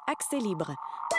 Accès libre.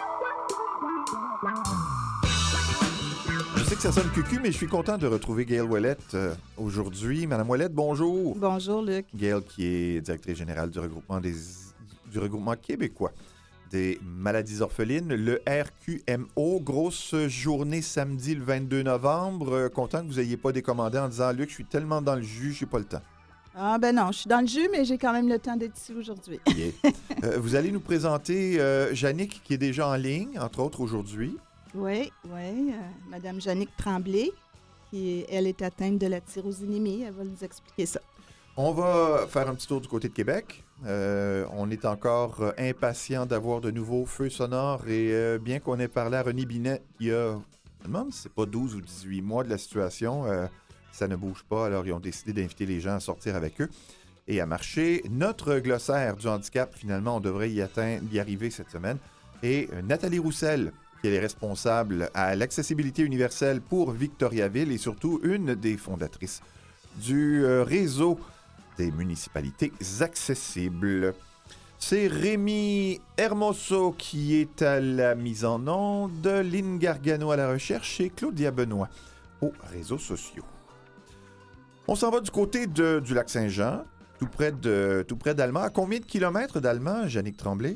Je sais que ça sonne cucu, mais je suis content de retrouver Gail Ouellette aujourd'hui. Madame Ouellette, bonjour. Bonjour, Luc. Gail, qui est directrice générale du regroupement québécois des maladies orphelines, le RQMO. Grosse journée samedi, le 22 novembre. Content que vous n'ayez pas décommandé en disant « Luc, je suis tellement dans le jus, j'ai pas le temps. » Ah ben non, je suis dans le jus, mais j'ai quand même le temps d'être ici aujourd'hui. Yeah. Vous allez nous présenter Jannick, qui est déjà en ligne, entre autres, aujourd'hui. Oui. Madame Jannick Tremblay, elle est atteinte de la tyrosinémie. Elle va nous expliquer ça. On va faire un petit tour du côté de Québec. On est encore impatient d'avoir de nouveaux feux sonores et bien qu'on ait parlé à René Binet il y a, je me demande si c'est pas 12 ou 18 mois de la situation, ça ne bouge pas. Alors, ils ont décidé d'inviter les gens à sortir avec eux et à marcher. Notre glossaire du handicap, finalement, on devrait y arriver cette semaine. Et Nathalie Roussel, qui est responsable à l'accessibilité universelle pour Victoriaville et surtout une des fondatrices du réseau des municipalités accessibles. C'est Rémi Hermoso qui est à la mise en onde, Lynn Gargano à la recherche et Claudia Benoît aux réseaux sociaux. On s'en va du côté du lac Saint-Jean, tout près d'Allemand. À combien de kilomètres d'Allemand, Jannick Tremblay?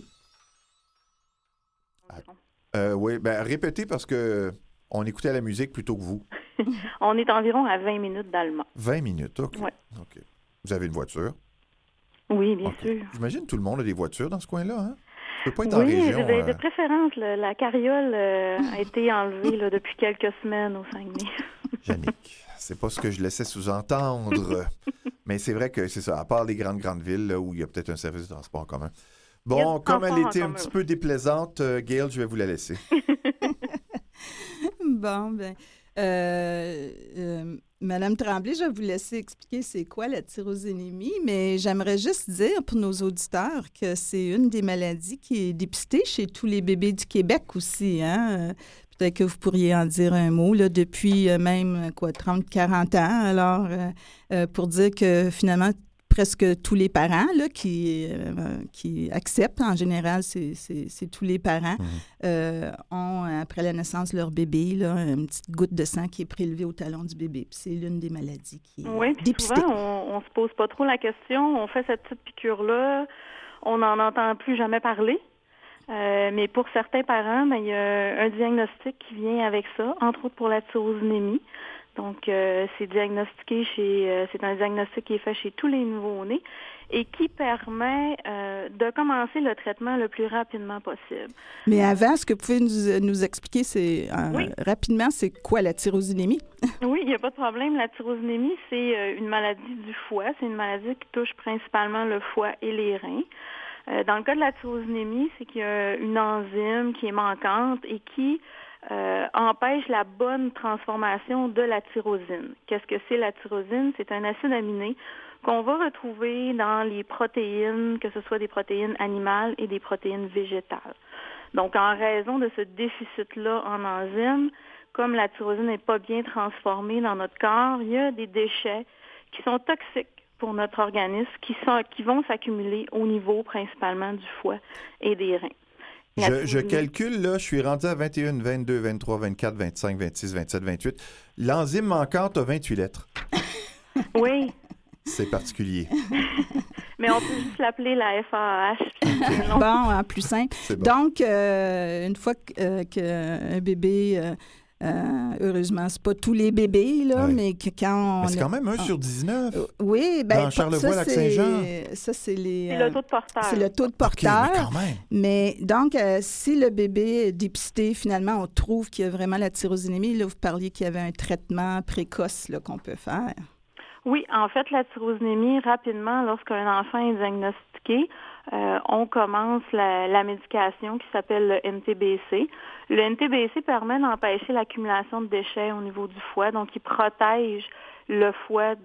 Oui, répétez parce que on écoutait la musique plutôt que vous. On est environ à 20 minutes d'Allemand. 20 minutes, OK. Ouais. OK. Vous avez une voiture? Oui, bien Okay. sûr. J'imagine que tout le monde a des voitures dans ce coin-là, hein? Ça peut pas être en région. Oui, de préférence. La carriole a été enlevée là, depuis quelques semaines au Saguenay. Jannick, c'est pas ce que je laissais sous-entendre. Mais c'est vrai que c'est ça, à part les grandes villes là, où il y a peut-être un service de transport en commun. Bon, comme elle était un petit peu déplaisante, Gail, je vais vous la laisser. Bon, Madame Tremblay, je vais vous laisser expliquer c'est quoi la tyrosinémie, mais j'aimerais juste dire pour nos auditeurs que c'est une des maladies qui est dépistée chez tous les bébés du Québec aussi, hein? Peut-être que vous pourriez en dire un mot, là, depuis même, 30-40 ans. Alors, pour dire que finalement, presque tous les parents là, qui acceptent, en général, c'est tous les parents, ont, après la naissance de leur bébé, là, une petite goutte de sang qui est prélevée au talon du bébé. Puis c'est l'une des maladies qui est dépistée. Souvent, on se pose pas trop la question. On fait cette petite piqûre-là, on n'en entend plus jamais parler. Mais pour certains parents, il y a un diagnostic qui vient avec ça, entre autres pour la tyrosinémie. Donc, c'est diagnostiqué c'est un diagnostic qui est fait chez tous les nouveau-nés et qui permet de commencer le traitement le plus rapidement possible. Mais avant, est-ce que vous pouvez nous expliquer rapidement, c'est quoi la tyrosinémie? Oui, il n'y a pas de problème. La tyrosinémie, c'est une maladie du foie. C'est une maladie qui touche principalement le foie et les reins. Dans le cas de la tyrosinémie, c'est qu'il y a une enzyme qui est manquante et qui empêche la bonne transformation de la tyrosine. Qu'est-ce que c'est la tyrosine? C'est un acide aminé qu'on va retrouver dans les protéines, que ce soit des protéines animales et des protéines végétales. Donc, en raison de ce déficit-là en enzymes, comme la tyrosine n'est pas bien transformée dans notre corps, il y a des déchets qui sont toxiques pour notre organisme, qui vont s'accumuler au niveau principalement du foie et des reins. Je calcule, là, je suis rendu à 21, 22, 23, 24, 25, 26, 27, 28. L'enzyme manquante a 28 lettres. Oui. C'est particulier. Mais on peut juste l'appeler la FAH. Bon, en plus simple. Bon. Donc, une fois qu'un bébé... heureusement, c'est pas tous les bébés, là, mais que quand on... Mais c'est quand même 1 sur 19. Oui, dans Charlevoix-Lac-Saint-Jean. C'est le taux de porteur. C'est le taux de porteur. Okay, mais quand même. Mais donc, si le bébé est dépisté, finalement, on trouve qu'il y a vraiment la tyrosinémie. Là, vous parliez qu'il y avait un traitement précoce là, qu'on peut faire. Oui, en fait, la tyrosinémie, rapidement, lorsqu'un enfant est diagnostiqué, on commence la médication qui s'appelle le NTBC. Le NTBC permet d'empêcher l'accumulation de déchets au niveau du foie, donc il protège le foie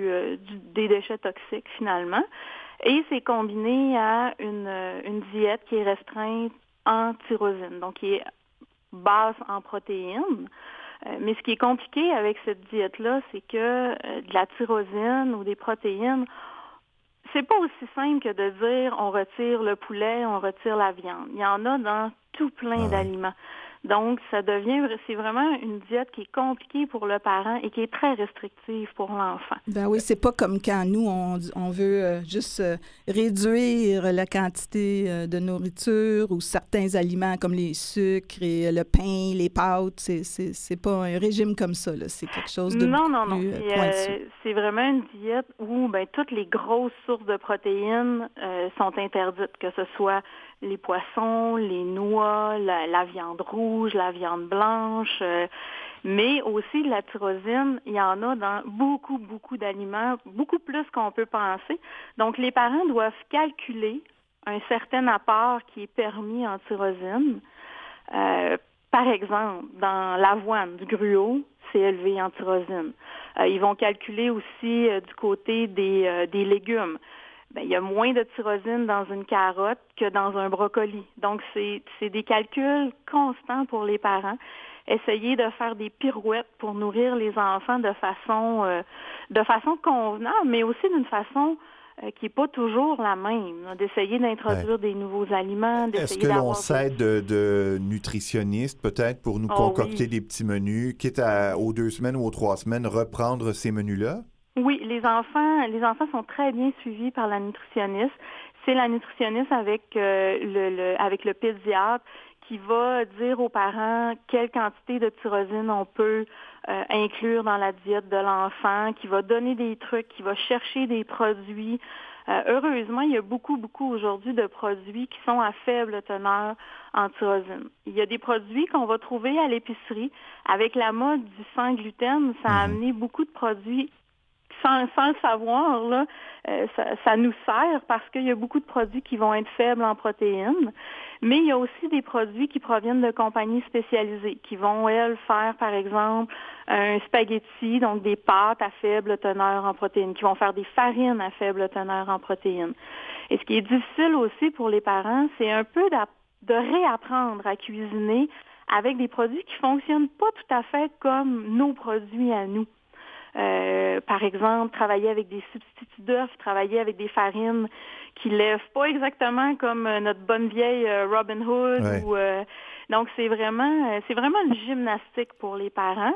des déchets toxiques finalement. Et c'est combiné à une diète qui est restreinte en tyrosine, donc qui est basse en protéines. Mais ce qui est compliqué avec cette diète-là, c'est que de la tyrosine ou des protéines, c'est pas aussi simple que de dire on retire le poulet, on retire la viande. Il y en a dans tout plein d'aliments. Donc, c'est vraiment une diète qui est compliquée pour le parent et qui est très restrictive pour l'enfant. Ben oui, c'est pas comme quand nous, on veut juste réduire la quantité de nourriture ou certains aliments comme les sucres et le pain, les pâtes. C'est pas un régime comme ça, là. C'est quelque chose de beaucoup plus pointu. C'est vraiment une diète où toutes les grosses sources de protéines sont interdites, que ce soit les poissons, les noix, la viande rouge, la viande blanche, mais aussi la tyrosine, il y en a dans beaucoup, beaucoup d'aliments, beaucoup plus qu'on peut penser. Donc, les parents doivent calculer un certain apport qui est permis en tyrosine. Par exemple, dans l'avoine, du gruau, c'est élevé en tyrosine. Ils vont calculer aussi du côté des légumes. Il y a moins de tyrosine dans une carotte que dans un brocoli. Donc, c'est des calculs constants pour les parents. Essayer de faire des pirouettes pour nourrir les enfants de façon convenable, mais aussi d'une façon qui n'est pas toujours la même. D'essayer d'introduire des nouveaux aliments. Est-ce que l'on s'aide de nutritionnistes peut-être pour nous concocter des petits menus, quitte aux 2 semaines ou aux 3 semaines, reprendre ces menus-là? Oui, les enfants sont très bien suivis par la nutritionniste. C'est la nutritionniste avec le pédiatre qui va dire aux parents quelle quantité de tyrosine on peut inclure dans la diète de l'enfant, qui va donner des trucs, qui va chercher des produits. Heureusement, il y a beaucoup, beaucoup aujourd'hui de produits qui sont à faible teneur en tyrosine. Il y a des produits qu'on va trouver à l'épicerie. Avec la mode du sans gluten, ça a amené beaucoup de produits sans le savoir, là, ça nous sert parce qu'il y a beaucoup de produits qui vont être faibles en protéines, mais il y a aussi des produits qui proviennent de compagnies spécialisées qui vont, elles, faire, par exemple, un spaghetti, donc des pâtes à faible teneur en protéines, qui vont faire des farines à faible teneur en protéines. Et ce qui est difficile aussi pour les parents, c'est un peu de réapprendre à cuisiner avec des produits qui fonctionnent pas tout à fait comme nos produits à nous. Par exemple, travailler avec des substituts d'œufs, travailler avec des farines qui lèvent pas exactement comme notre bonne vieille Robin Hood. Donc, c'est vraiment une gymnastique pour les parents.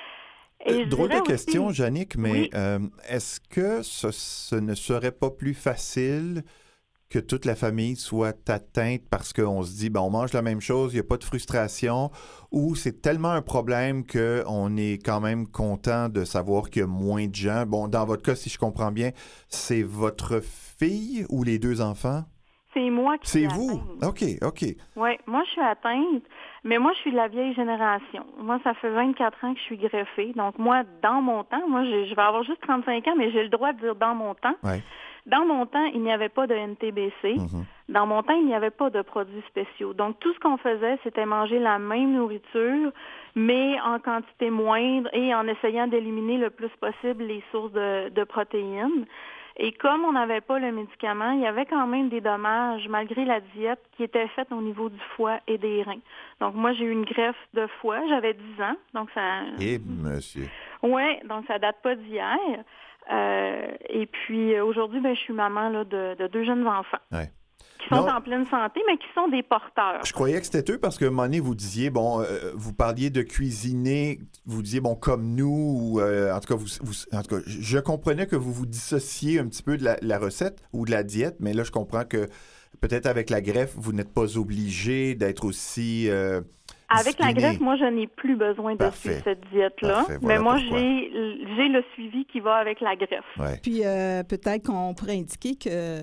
Et drôle de question, aussi, Jannick, mais est-ce que ce ne serait pas plus facile que toute la famille soit atteinte parce qu'on se dit, on mange la même chose, il n'y a pas de frustration, ou c'est tellement un problème qu'on est quand même content de savoir qu'il y a moins de gens. Bon, dans votre cas, si je comprends bien, c'est votre fille ou les 2 enfants? C'est moi qui suis atteinte. C'est vous? OK. Oui, moi, je suis atteinte, mais moi, je suis de la vieille génération. Moi, ça fait 24 ans que je suis greffée. Donc, moi, dans mon temps, je vais avoir juste 35 ans, mais j'ai le droit de dire dans mon temps. Ouais. Dans mon temps, il n'y avait pas de NTBC. Dans mon temps, il n'y avait pas de produits spéciaux. Donc, tout ce qu'on faisait, c'était manger la même nourriture, mais en quantité moindre et en essayant d'éliminer le plus possible les sources de protéines. Et comme on n'avait pas le médicament, il y avait quand même des dommages, malgré la diète, qui était faite au niveau du foie et des reins. Donc, moi, j'ai eu une greffe de foie. J'avais 10 ans. Donc, ça... monsieur! Oui, donc ça date pas d'hier. Et puis, aujourd'hui, je suis maman là, de 2 jeunes enfants. Ouais. Qui sont en pleine santé, mais qui sont des porteurs. Je croyais que c'était eux parce qu'à un moment donné, vous disiez, vous parliez de cuisiner, vous disiez, comme nous, ou en tout cas, je comprenais que vous dissociez un petit peu de la recette ou de la diète, mais là, je comprends que peut-être avec la greffe, vous n'êtes pas obligé d'être aussi avec la greffe, moi, je n'ai plus besoin de suivre cette diète-là. Voilà, mais moi, j'ai le suivi qui va avec la greffe. Ouais. Puis, peut-être qu'on pourrait indiquer que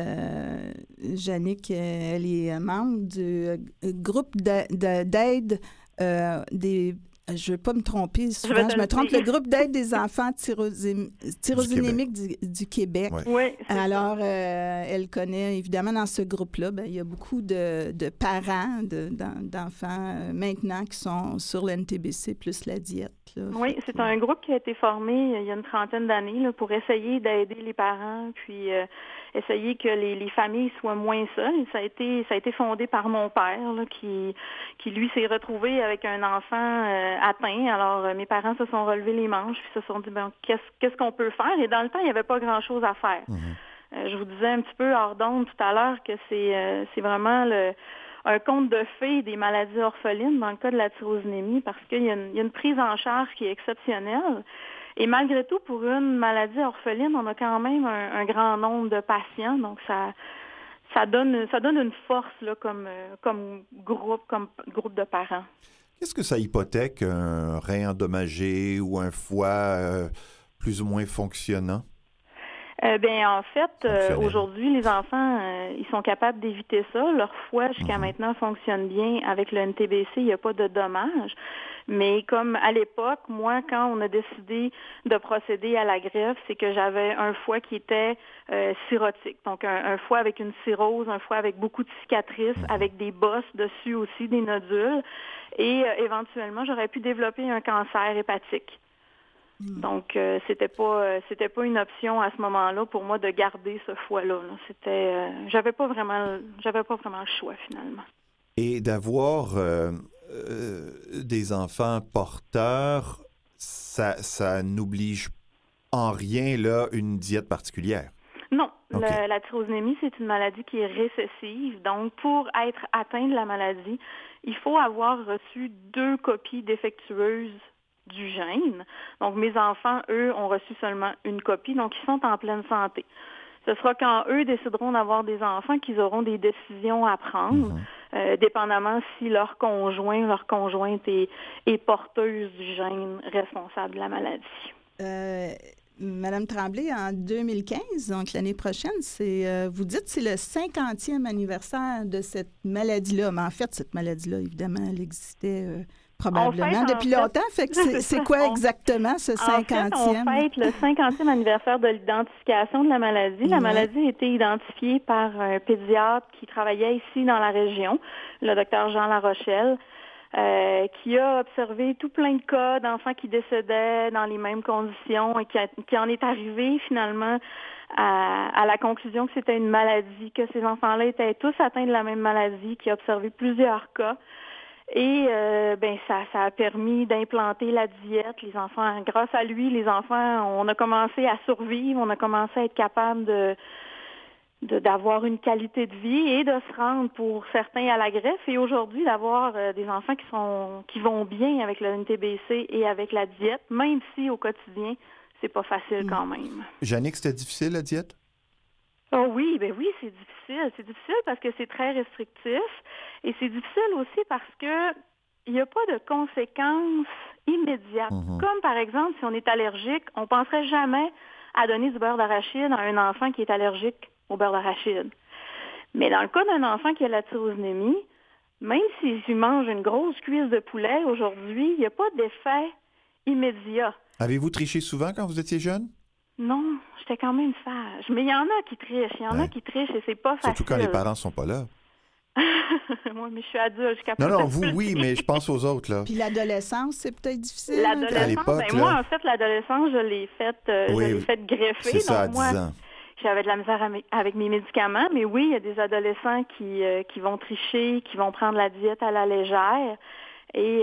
Jannick, elle est membre du groupe d'aide des... Je ne veux pas me tromper, souvent je me trompe, le groupe d'aide des enfants tyrosinémiques du Québec. Oui, alors, elle connaît, évidemment, dans ce groupe-là, il y a beaucoup de parents d'enfants maintenant qui sont sur l'NTBC plus la diète. Là. Oui, c'est un groupe qui a été formé il y a une 30aine d'années là, pour essayer d'aider les parents, puis essayer que les familles soient moins seules. Ça a été fondé par mon père, là, qui lui s'est retrouvé avec un enfant atteint. Alors, mes parents se sont relevés les manches, puis se sont dit, qu'est-ce qu'on peut faire? Et dans le temps, il n'y avait pas grand-chose à faire. Je vous disais un petit peu hors d'onde tout à l'heure que c'est vraiment un conte de fées des maladies orphelines dans le cas de la tyrosinémie parce qu'il y a une prise en charge qui est exceptionnelle. Et malgré tout, pour une maladie orpheline, on a quand même un grand nombre de patients. Donc, ça donne une force là, comme groupe de parents. Qu'est-ce que ça hypothèque, un rein endommagé ou un foie plus ou moins fonctionnant? En fait, aujourd'hui, les enfants, ils sont capables d'éviter ça. Leur foie, jusqu'à maintenant, fonctionne bien. Avec le NTBC, il n'y a pas de dommages. Mais comme à l'époque, moi, quand on a décidé de procéder à la greffe, c'est que j'avais un foie qui était cirrhotique. Donc, un foie avec une cirrhose, un foie avec beaucoup de cicatrices, avec des bosses dessus aussi, des nodules. Et éventuellement, j'aurais pu développer un cancer hépatique. Donc, c'était pas une option à ce moment-là pour moi de garder ce foie-là. C'était, j'avais pas vraiment le choix finalement. Et d'avoir des enfants porteurs, ça n'oblige en rien là une diète particulière. Non, Okay. la tyrosinémie, c'est une maladie qui est récessive. Donc, pour être atteint de la maladie, il faut avoir reçu 2 copies défectueuses du gène. Donc, mes enfants, eux, ont reçu seulement une copie, donc ils sont en pleine santé. Ce sera quand eux décideront d'avoir des enfants qu'ils auront des décisions à prendre, dépendamment si leur conjointe est porteuse du gène responsable de la maladie. Madame Tremblay, en 2015, donc l'année prochaine, vous dites que c'est le 50e anniversaire de cette maladie-là. Mais en fait, cette maladie-là, évidemment, elle existait probablement depuis longtemps. Fait que c'est quoi exactement ce 50e? En fait, on fête le 50e anniversaire de l'identification de la maladie. La maladie a été identifiée par un pédiatre qui travaillait ici dans la région, le docteur Jean Larochelle. Qui a observé tout plein de cas d'enfants qui décédaient dans les mêmes conditions et qui en est arrivé finalement à la conclusion que c'était une maladie, que ces enfants-là étaient tous atteints de la même maladie, qui a observé plusieurs cas. Et ça a permis d'implanter la diète. Les enfants, grâce à lui, on a commencé à survivre, on a commencé à être capable d'avoir une qualité de vie et de se rendre pour certains à la greffe et aujourd'hui d'avoir des enfants qui vont bien avec le NTBC et avec la diète, même si au quotidien, c'est pas facile quand même. Jannick, c'était difficile la diète? Oh oui, c'est difficile. C'est difficile parce que c'est très restrictif et c'est difficile aussi parce que il n'y a pas de conséquences immédiates. Comme par exemple, si on est allergique, on ne penserait jamais à donner du beurre d'arachide à un enfant qui est allergique au beurre d'arachide. Mais dans le cas d'un enfant qui a la tyrosinémie, même s'il mange une grosse cuisse de poulet aujourd'hui, il n'y a pas d'effet immédiat. Avez-vous triché souvent quand vous étiez jeune? Non, j'étais quand même sage. Mais il y en a qui trichent. Il y en a qui trichent et c'est pas facile. Surtout quand les parents sont pas là. Moi, mais je suis adulte, je suis capable. Non, vous, oui, mais je pense aux autres, là. Puis l'adolescence, c'est peut-être difficile. L'adolescence, moi, en fait, l'adolescence, je l'ai faite greffer. C'est ça, donc, à 10 ans. J'avais de la misère avec mes médicaments, mais oui, il y a des adolescents qui vont tricher, qui vont prendre la diète à la légère. Et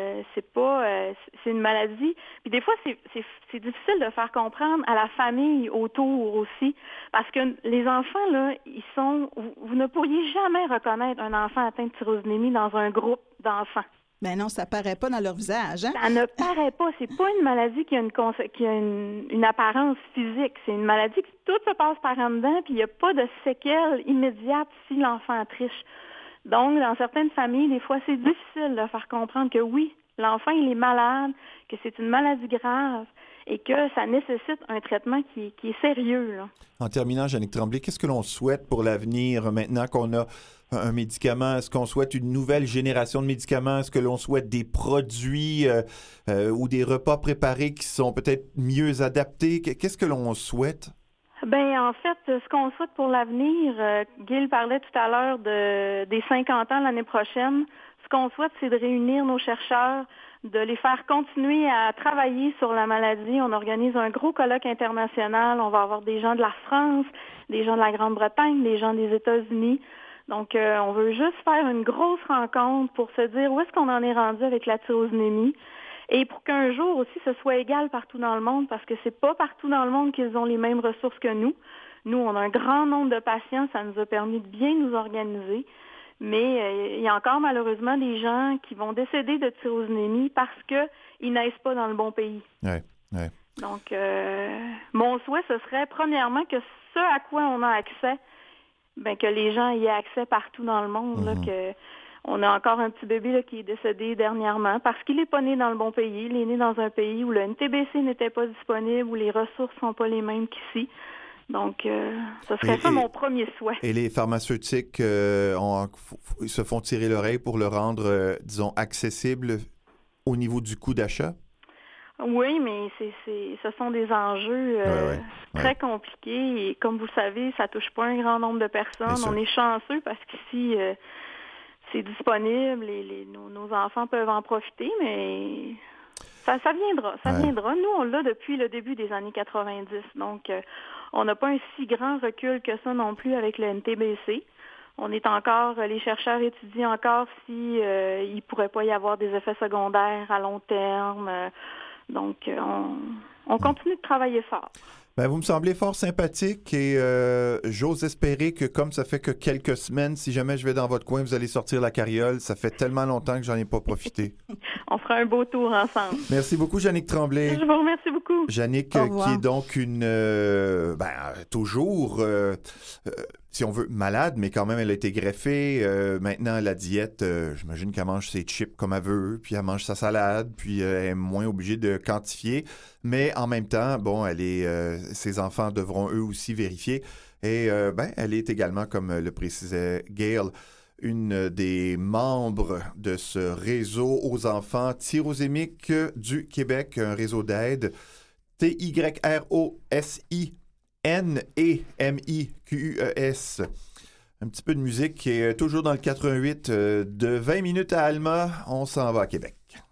c'est une maladie. Puis des fois, c'est difficile de faire comprendre à la famille autour aussi, parce que les enfants là, vous ne pourriez jamais reconnaître un enfant atteint de tyrosinémie dans un groupe d'enfants. Ben non, ça paraît pas dans leur visage, hein? Ça ne paraît pas. C'est pas une maladie qui a une apparence physique. C'est une maladie que tout se passe par en dedans, puis il n'y a pas de séquelles immédiates si l'enfant triche. Donc, dans certaines familles, des fois, c'est difficile de faire comprendre que oui, l'enfant, il est malade, que c'est une maladie grave et que ça nécessite un traitement qui est sérieux, là. En terminant, Jannick Tremblay, qu'est-ce que l'on souhaite pour l'avenir maintenant qu'on a un médicament? Est-ce qu'on souhaite une nouvelle génération de médicaments? Est-ce que l'on souhaite des produits ou des repas préparés qui sont peut-être mieux adaptés? Qu'est-ce que l'on souhaite? En fait, ce qu'on souhaite pour l'avenir, Gil parlait tout à l'heure des 50 ans l'année prochaine. Ce qu'on souhaite, c'est de réunir nos chercheurs, de les faire continuer à travailler sur la maladie. On organise un gros colloque international. On va avoir des gens de la France, des gens de la Grande-Bretagne, des gens des États-Unis. Donc, on veut juste faire une grosse rencontre pour se dire où est-ce qu'on en est rendu avec la tyrosinémie. Et pour qu'un jour aussi, ce soit égal partout dans le monde, parce que c'est pas partout dans le monde qu'ils ont les mêmes ressources que nous. Nous, on a un grand nombre de patients, ça nous a permis de bien nous organiser, mais il y a encore malheureusement des gens qui vont décéder de tyrosinémie parce qu'ils naissent pas dans le bon pays. Ouais, ouais. Donc, mon souhait, ce serait premièrement que ce à quoi on a accès, que les gens y aient accès partout dans le monde, là, que on a encore un petit bébé là, qui est décédé dernièrement parce qu'il n'est pas né dans le bon pays. Il est né dans un pays où le NTBC n'était pas disponible, où les ressources ne sont pas les mêmes qu'ici. Donc, ce serait ça mon premier souhait. Et les pharmaceutiques se font tirer l'oreille pour le rendre, disons, accessible au niveau du coût d'achat? Oui, mais ce sont des enjeux très compliqués. Et comme vous le savez, ça ne touche pas un grand nombre de personnes. On est chanceux parce qu'ici, c'est disponible et nos enfants peuvent en profiter, mais ça viendra. Ça viendra. Nous, on l'a depuis le début des années 90. Donc, on n'a pas un si grand recul que ça non plus avec le NTBC. On est encore, les chercheurs étudient encore si il pourrait pas y avoir des effets secondaires à long terme. Donc, on continue de travailler fort. Ben, vous me semblez fort sympathique et j'ose espérer que comme ça fait que quelques semaines, si jamais je vais dans votre coin, vous allez sortir la carriole. Ça fait tellement longtemps que j'en ai pas profité. On fera un beau tour ensemble. Merci beaucoup, Jannick Tremblay. Je vous remercie beaucoup. Jannick, qui est donc toujours, si on veut, malade, mais quand même, elle a été greffée. Maintenant, la diète, j'imagine qu'elle mange ses chips comme elle veut, puis elle mange sa salade, puis elle est moins obligée de quantifier. Mais en même temps, bon, ses enfants devront eux aussi vérifier. Et elle est également, comme le précisait Gail, une des membres de ce réseau aux enfants tyrosémiques du Québec, un réseau d'aide TYROSINEMIQUES. Un petit peu de musique qui est toujours dans le 88 de 20 minutes à Alma. On s'en va à Québec.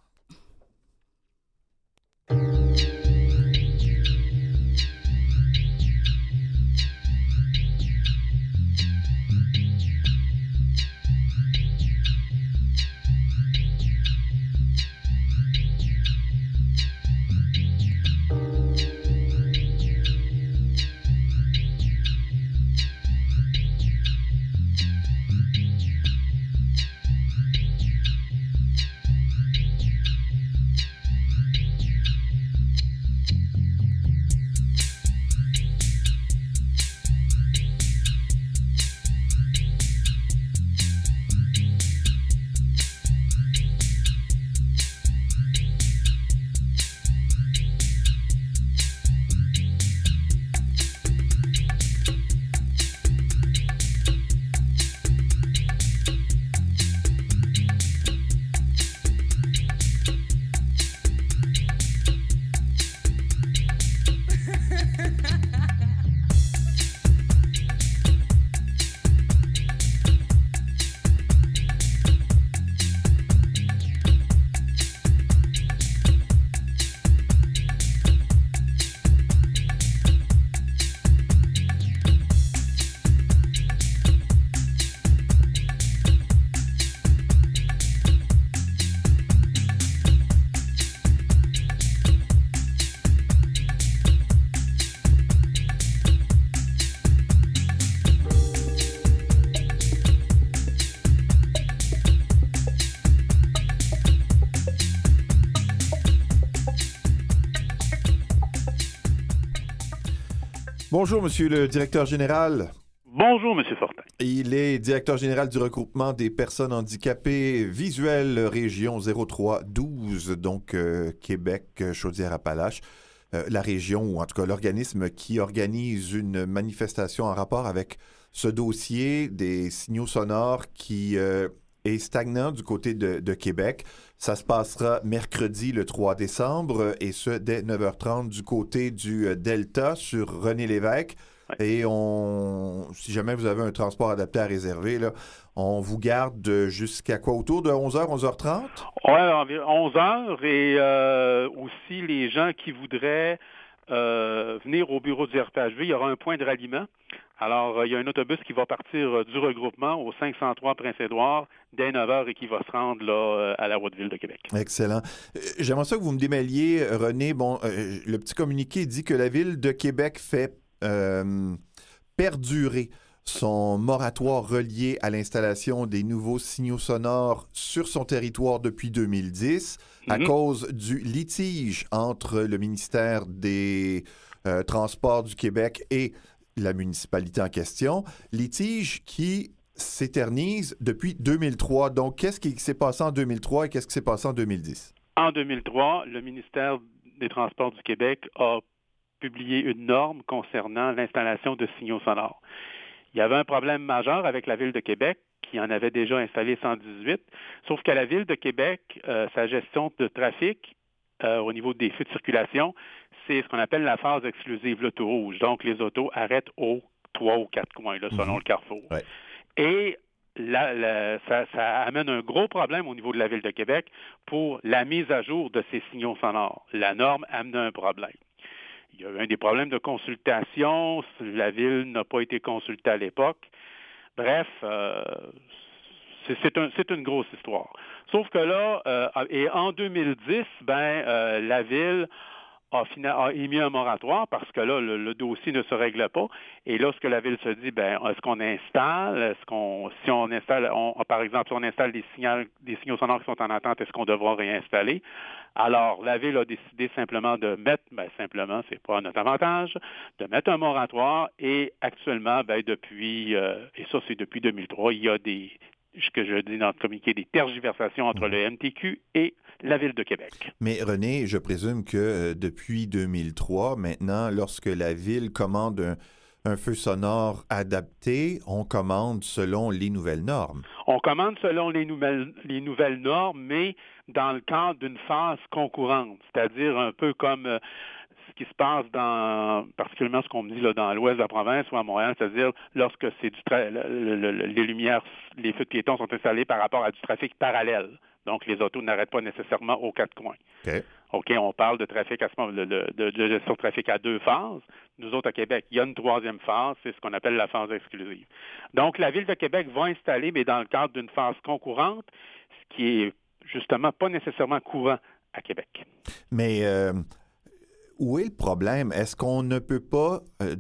Bonjour, Monsieur le directeur général. Bonjour, M. Fortin. Il est directeur général du regroupement des personnes handicapées visuelles région 0312, donc Québec, Chaudière-Appalaches. La région, ou en tout cas l'organisme qui organise une manifestation en rapport avec ce dossier des signaux sonores qui est stagnant du côté de Québec. Ça se passera mercredi le 3 décembre et ce dès 9h30 du côté du Delta sur René Lévesque. Ouais. Et si jamais vous avez un transport adapté à réserver, là, on vous garde jusqu'à quoi? Autour de 11h, 11h30? Oui, environ 11h. Et aussi, les gens qui voudraient venir au bureau du RPHV, il y aura un point de ralliement. Alors, il y a un autobus qui va partir du regroupement au 503 Prince-Édouard dès 9h et qui va se rendre là, à la Haute-Ville de Québec. Excellent. J'aimerais ça que vous me démêliez, René. Bon, le petit communiqué dit que la Ville de Québec fait perdurer son moratoire relié à l'installation des nouveaux signaux sonores sur son territoire depuis 2010 à cause du litige entre le ministère des Transports du Québec et la municipalité en question. Litige qui s'éternise depuis 2003. Donc, qu'est-ce qui s'est passé en 2003 et qu'est-ce qui s'est passé en 2010? En 2003, le ministère des Transports du Québec a publié une norme concernant l'installation de signaux sonores. Il y avait un problème majeur avec la Ville de Québec qui en avait déjà installé 118, sauf qu'à la Ville de Québec, sa gestion de trafic au niveau des feux de circulation, c'est ce qu'on appelle la phase exclusive, le tout rouge. Donc, les autos arrêtent aux 3 ou 4 coins, là, selon le carrefour. Ouais. Et ça amène un gros problème au niveau de la Ville de Québec pour la mise à jour de ces signaux sonores. La norme amène un problème. Il y a eu des problèmes de consultation. La Ville n'a pas été consultée à l'époque. Bref, c'est une grosse histoire. Sauf que là, et en 2010, la Ville a émis un moratoire parce que là, le dossier ne se règle pas. Et là, ce que la Ville se dit, est-ce qu'on installe? Si on installe, par exemple, si on installe des signaux sonores qui sont en attente, est-ce qu'on devra réinstaller? Alors, la Ville a décidé simplement de mettre, simplement, c'est pas notre avantage, de mettre un moratoire et actuellement, depuis, et ça c'est depuis 2003, il y a ce que je dis dans le communiqué, des tergiversations entre le MTQ et la Ville de Québec. Mais René, je présume que depuis 2003, maintenant, lorsque la Ville commande un feu sonore adapté, on commande selon les nouvelles normes. On commande selon les nouvelles normes, mais dans le cadre d'une phase concurrente, c'est-à-dire un peu comme ce qui se passe particulièrement ce qu'on me dit là, dans l'ouest de la province ou à Montréal, c'est-à-dire lorsque c'est les lumières, les feux de piétons sont installés par rapport à du trafic parallèle. Donc, les autos n'arrêtent pas nécessairement aux 4 coins. OK, on parle de trafic à ce moment de gestion de trafic à 2 phases. Nous autres, à Québec, il y a une 3e phase, c'est ce qu'on appelle la phase exclusive. Donc, la Ville de Québec va installer, mais dans le cadre d'une phase concurrente, ce qui est justement pas nécessairement courant à Québec. Mais où est le problème? Est-ce qu'on ne peut pas,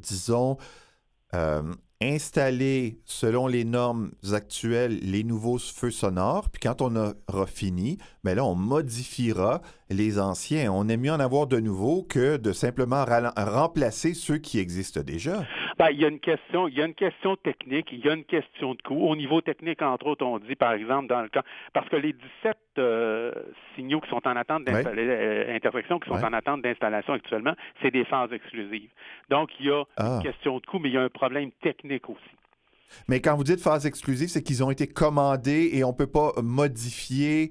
installer, selon les normes actuelles, les nouveaux feux sonores, puis quand on aura fini, là, on modifiera les anciens. On aime mieux en avoir de nouveaux que de simplement remplacer ceux qui existent déjà. Il y a une question technique, il y a une question de coût. Au niveau technique, entre autres, on dit, par exemple, dans le cas, parce que les 17 signaux qui sont en attente intersections qui sont en attente d'installation actuellement, c'est des phases exclusives. Donc, il y a une question de coût, mais il y a un problème technique aussi. Mais quand vous dites phase exclusive, c'est qu'ils ont été commandés et on ne peut pas modifier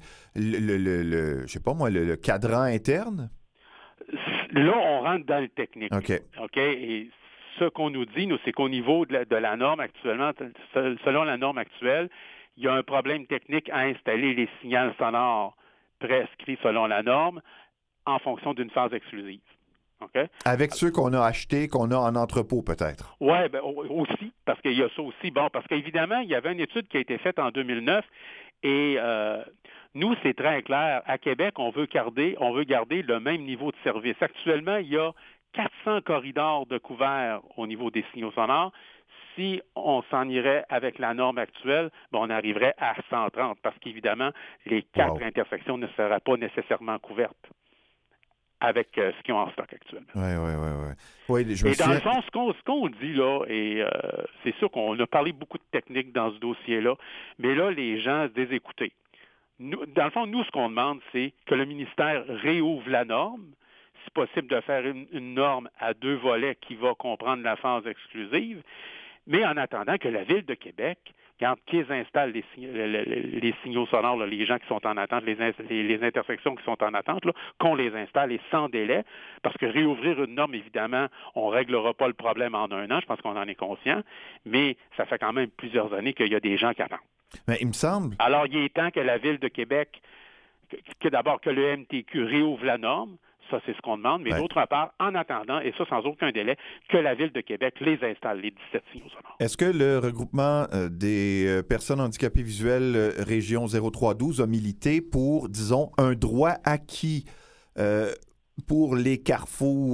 le cadran interne? Là, on rentre dans le technique. OK. Et ce qu'on nous dit, c'est qu'au niveau de la norme actuellement, selon la norme actuelle, il y a un problème technique à installer les signaux sonores prescrits selon la norme en fonction d'une phase exclusive. Okay? Avec ceux qu'on a achetés, qu'on a en entrepôt peut-être? Oui, aussi, parce qu'il y a ça aussi. Parce qu'évidemment, il y avait une étude qui a été faite en 2009 et nous, c'est très clair. À Québec, on veut garder le même niveau de service. Actuellement, il y a 400 corridors de couverts au niveau des signaux sonores. Si on s'en irait avec la norme actuelle, on arriverait à 130 parce qu'évidemment, les 4 intersections ne seraient pas nécessairement couvertes avec ce qu'ils ont en stock actuellement. Oui. Et dans le fond, ce qu'on dit là, et c'est sûr qu'on a parlé beaucoup de techniques dans ce dossier-là, mais là, les gens se disent, écoutez, dans le fond, nous, ce qu'on demande, c'est que le ministère réouvre la norme, si possible de faire une norme à 2 volets qui va comprendre la phase exclusive, mais en attendant que la Ville de Québec, quand ils installent les signaux sonores, là, les gens qui sont en attente, les intersections qui sont en attente, là, qu'on les installe et sans délai, parce que réouvrir une norme, évidemment, on ne réglera pas le problème en 1 an, je pense qu'on en est conscient, mais ça fait quand même plusieurs années qu'il y a des gens qui attendent. Mais il me semble... Alors, il est temps que la Ville de Québec, d'abord que le MTQ réouvre la norme, ça, c'est ce qu'on demande. Mais d'autre part, en attendant, et ça sans aucun délai, que la Ville de Québec les installe, les 17 signaux sonores. Est-ce que le regroupement des personnes handicapées visuelles Région 0312 a milité pour, disons, un droit acquis pour les carrefours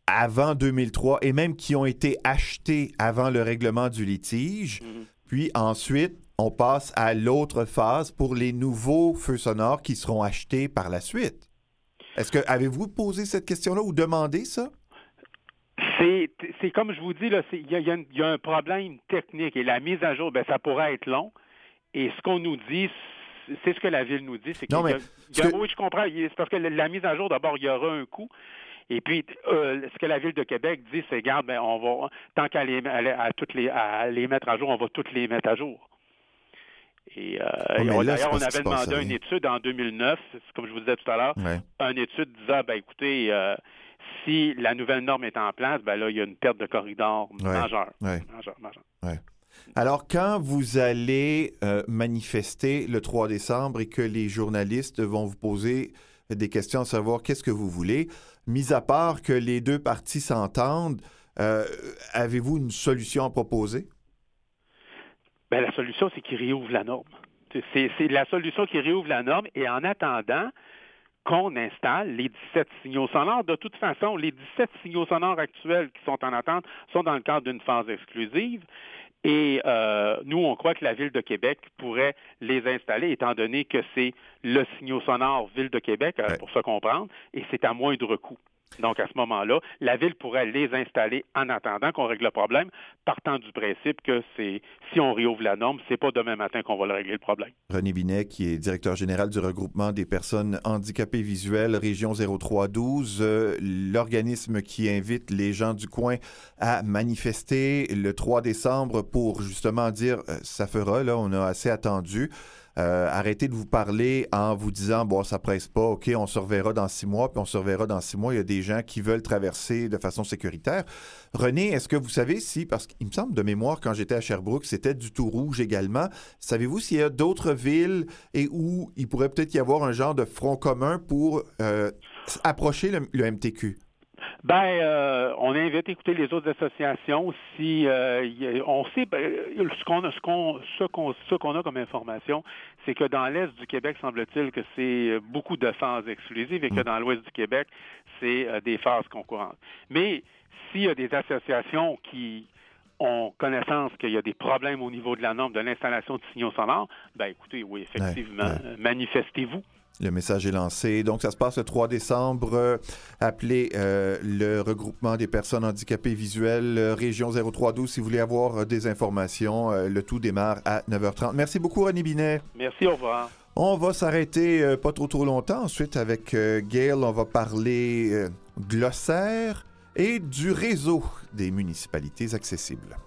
avant 2003 et même qui ont été achetés avant le règlement du litige. Puis ensuite, on passe à l'autre phase pour les nouveaux feux sonores qui seront achetés par la suite. Avez-vous posé cette question-là ou demandé ça? C'est comme je vous dis, il y a un problème technique et la mise à jour, ça pourrait être long. Et ce qu'on nous dit, c'est ce que la Ville nous dit. C'est oui, je comprends. C'est parce que la mise à jour, d'abord, il y aura un coût. Et puis, ce que la Ville de Québec dit, c'est, regarde, on va, tant qu'à les mettre à jour, on va toutes les mettre à jour. Et d'ailleurs, on avait demandé une étude en 2009, comme je vous disais tout à l'heure, une étude disant, écoutez, si la nouvelle norme est en place, là, il y a une perte de corridor majeure. Ouais. Alors, quand vous allez manifester le 3 décembre et que les journalistes vont vous poser des questions à savoir qu'est-ce que vous voulez, mis à part que les deux parties s'entendent, avez-vous une solution à proposer? La solution, c'est qu'ils réouvrent la norme. C'est la solution qui réouvre la norme et en attendant qu'on installe les 17 signaux sonores. De toute façon, les 17 signaux sonores actuels qui sont en attente sont dans le cadre d'une phase exclusive. Et nous, on croit que la Ville de Québec pourrait les installer, étant donné que c'est le signal sonore Ville de Québec, pour se comprendre, et c'est à moindre coût. Donc, à ce moment-là, la Ville pourrait les installer en attendant qu'on règle le problème, partant du principe que si on réouvre la norme, c'est pas demain matin qu'on va le régler le problème. René Binet, qui est directeur général du regroupement des personnes handicapées visuelles, Région 0312, l'organisme qui invite les gens du coin à manifester le 3 décembre pour justement dire ça fera, là, on a assez attendu. Arrêtez de vous parler en vous disant « bon, ça presse pas, OK, on se reverra dans 6 mois, puis on se reverra dans 6 mois. » Il y a des gens qui veulent traverser de façon sécuritaire. René, est-ce que vous savez si, parce qu'il me semble de mémoire, quand j'étais à Sherbrooke, c'était du tout rouge également. Savez-vous s'il y a d'autres villes et où il pourrait peut-être y avoir un genre de front commun pour approcher le MTQ? On invite à écouter les autres associations. Si on sait, ce qu'on a comme information, c'est que dans l'Est du Québec, semble-t-il que c'est beaucoup de phases exclusives et que dans l'Ouest du Québec, c'est des phases concurrentes. Mais s'il y a des associations qui ont connaissance qu'il y a des problèmes au niveau de la norme de l'installation de signaux sonores, écoutez, oui, effectivement, manifestez-vous. Le message est lancé. Donc, ça se passe le 3 décembre. Appelez le regroupement des personnes handicapées visuelles, Région 0312, si vous voulez avoir des informations. Le tout démarre à 9h30. Merci beaucoup, René Binet. Merci, au revoir. On va s'arrêter pas trop longtemps. Ensuite, avec Gail, on va parler glossaire et du réseau des municipalités accessibles.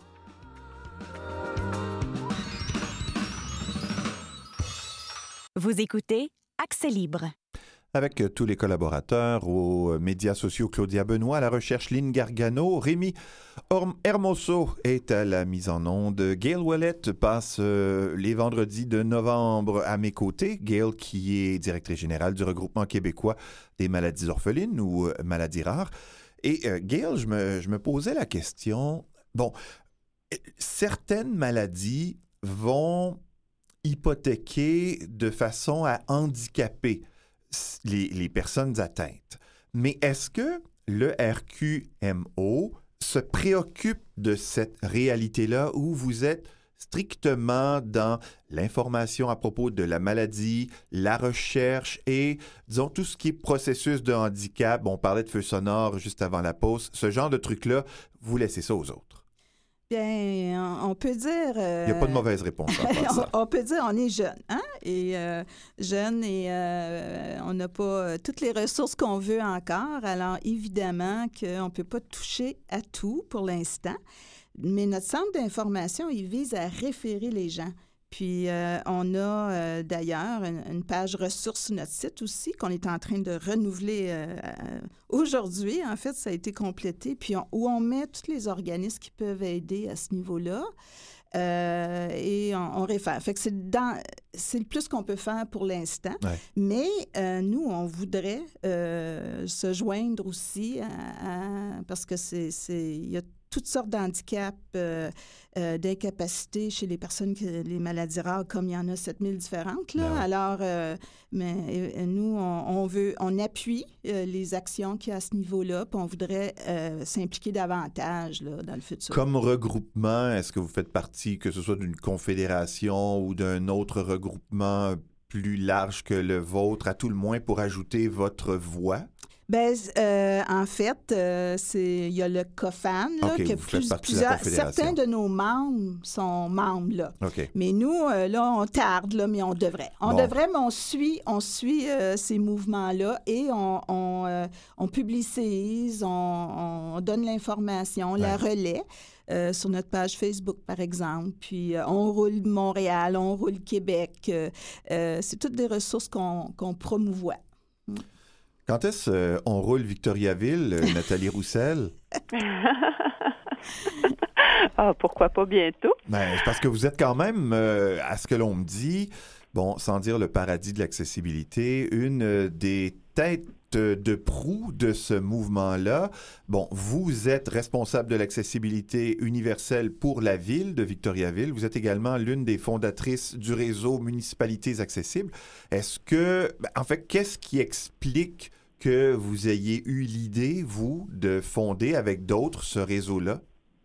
Vous écoutez Accès libre. Avec tous les collaborateurs aux médias sociaux, Claudia Benoît, à la recherche Lynn Gargano, Rémi Hermoso est à la mise en onde. Gail Ouellette passe les vendredis de novembre à mes côtés. Gail qui est directrice générale du regroupement québécois des maladies orphelines ou maladies rares. Et Gail, je me posais la question, certaines maladies vont hypothéquer de façon à handicaper les personnes atteintes. Mais est-ce que le RQMO se préoccupe de cette réalité-là où vous êtes strictement dans l'information à propos de la maladie, la recherche et, disons, tout ce qui est processus de handicap? On parlait de feu sonore juste avant la pause. Ce genre de truc-là, vous laissez ça aux autres? Bien, on peut dire... Il n'y a pas de mauvaise réponse. On peut dire on est jeune, hein? Et jeune et on n'a pas toutes les ressources qu'on veut encore. Alors, évidemment qu'on ne peut pas toucher à tout pour l'instant. Mais notre centre d'information, il vise à référer les gens. Puis, on a d'ailleurs une page ressources sur notre site aussi qu'on est en train de renouveler aujourd'hui. En fait, ça a été complété. Puis, où on met tous les organismes qui peuvent aider à ce niveau-là. Et on réfère. Fait que c'est le plus qu'on peut faire pour l'instant. Ouais. Mais nous, on voudrait se joindre aussi parce que il y a toutes sortes d'handicaps, d'incapacités chez les personnes, les maladies rares, comme il y en a 7000 différentes. Là. Ouais. Alors, nous, on appuie les actions qu'il y a à ce niveau-là, puis on voudrait s'impliquer davantage là, dans le futur. Comme regroupement, est-ce que vous faites partie, que ce soit d'une confédération ou d'un autre regroupement plus large que le vôtre, à tout le moins pour ajouter votre voix? Bien, en fait, il y a le COFAN, là, OK, que vous faites partie de la confédération. certains de nos membres sont membres, là. OK. Mais nous, là, on tarde, là, mais on devrait. On devrait, mais on suit ces mouvements-là et on publicise, on donne l'information, on la relaie. Sur notre page Facebook, par exemple. Puis, on roule Montréal, on roule Québec. C'est toutes des ressources qu'on promouvoit. Quand est-ce on roule Victoriaville, Nathalie Roussel? Pourquoi pas bientôt? Ben, c'est parce que vous êtes quand même, à ce que l'on me dit, bon, sans dire le paradis de l'accessibilité, une des têtes de proue de ce mouvement-là. Bon, vous êtes responsable de l'accessibilité universelle pour la ville de Victoriaville. Vous êtes également l'une des fondatrices du réseau Municipalités accessibles. Est-ce que, en fait, qu'est-ce qui explique que vous ayez eu l'idée, vous, de fonder avec d'autres ce réseau-là?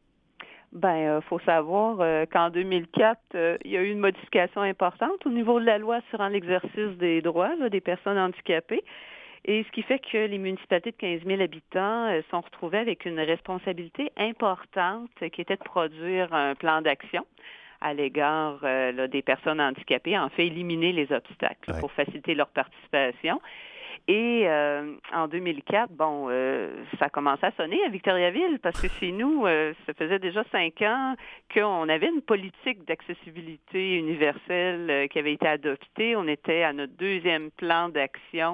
Faut savoir qu'en 2004, il y a eu une modification importante au niveau de la loi assurant l'exercice des droits là, des personnes handicapées. Et ce qui fait que les municipalités de 15 000 habitants sont retrouvées avec une responsabilité importante qui était de produire un plan d'action à l'égard des personnes handicapées, en fait, éliminer les obstacles pour faciliter leur participation. Et en 2004, ça a commencé à sonner à Victoriaville parce que chez nous, ça faisait déjà 5 ans qu'on avait une politique d'accessibilité universelle qui avait été adoptée. On était à notre 2e plan d'action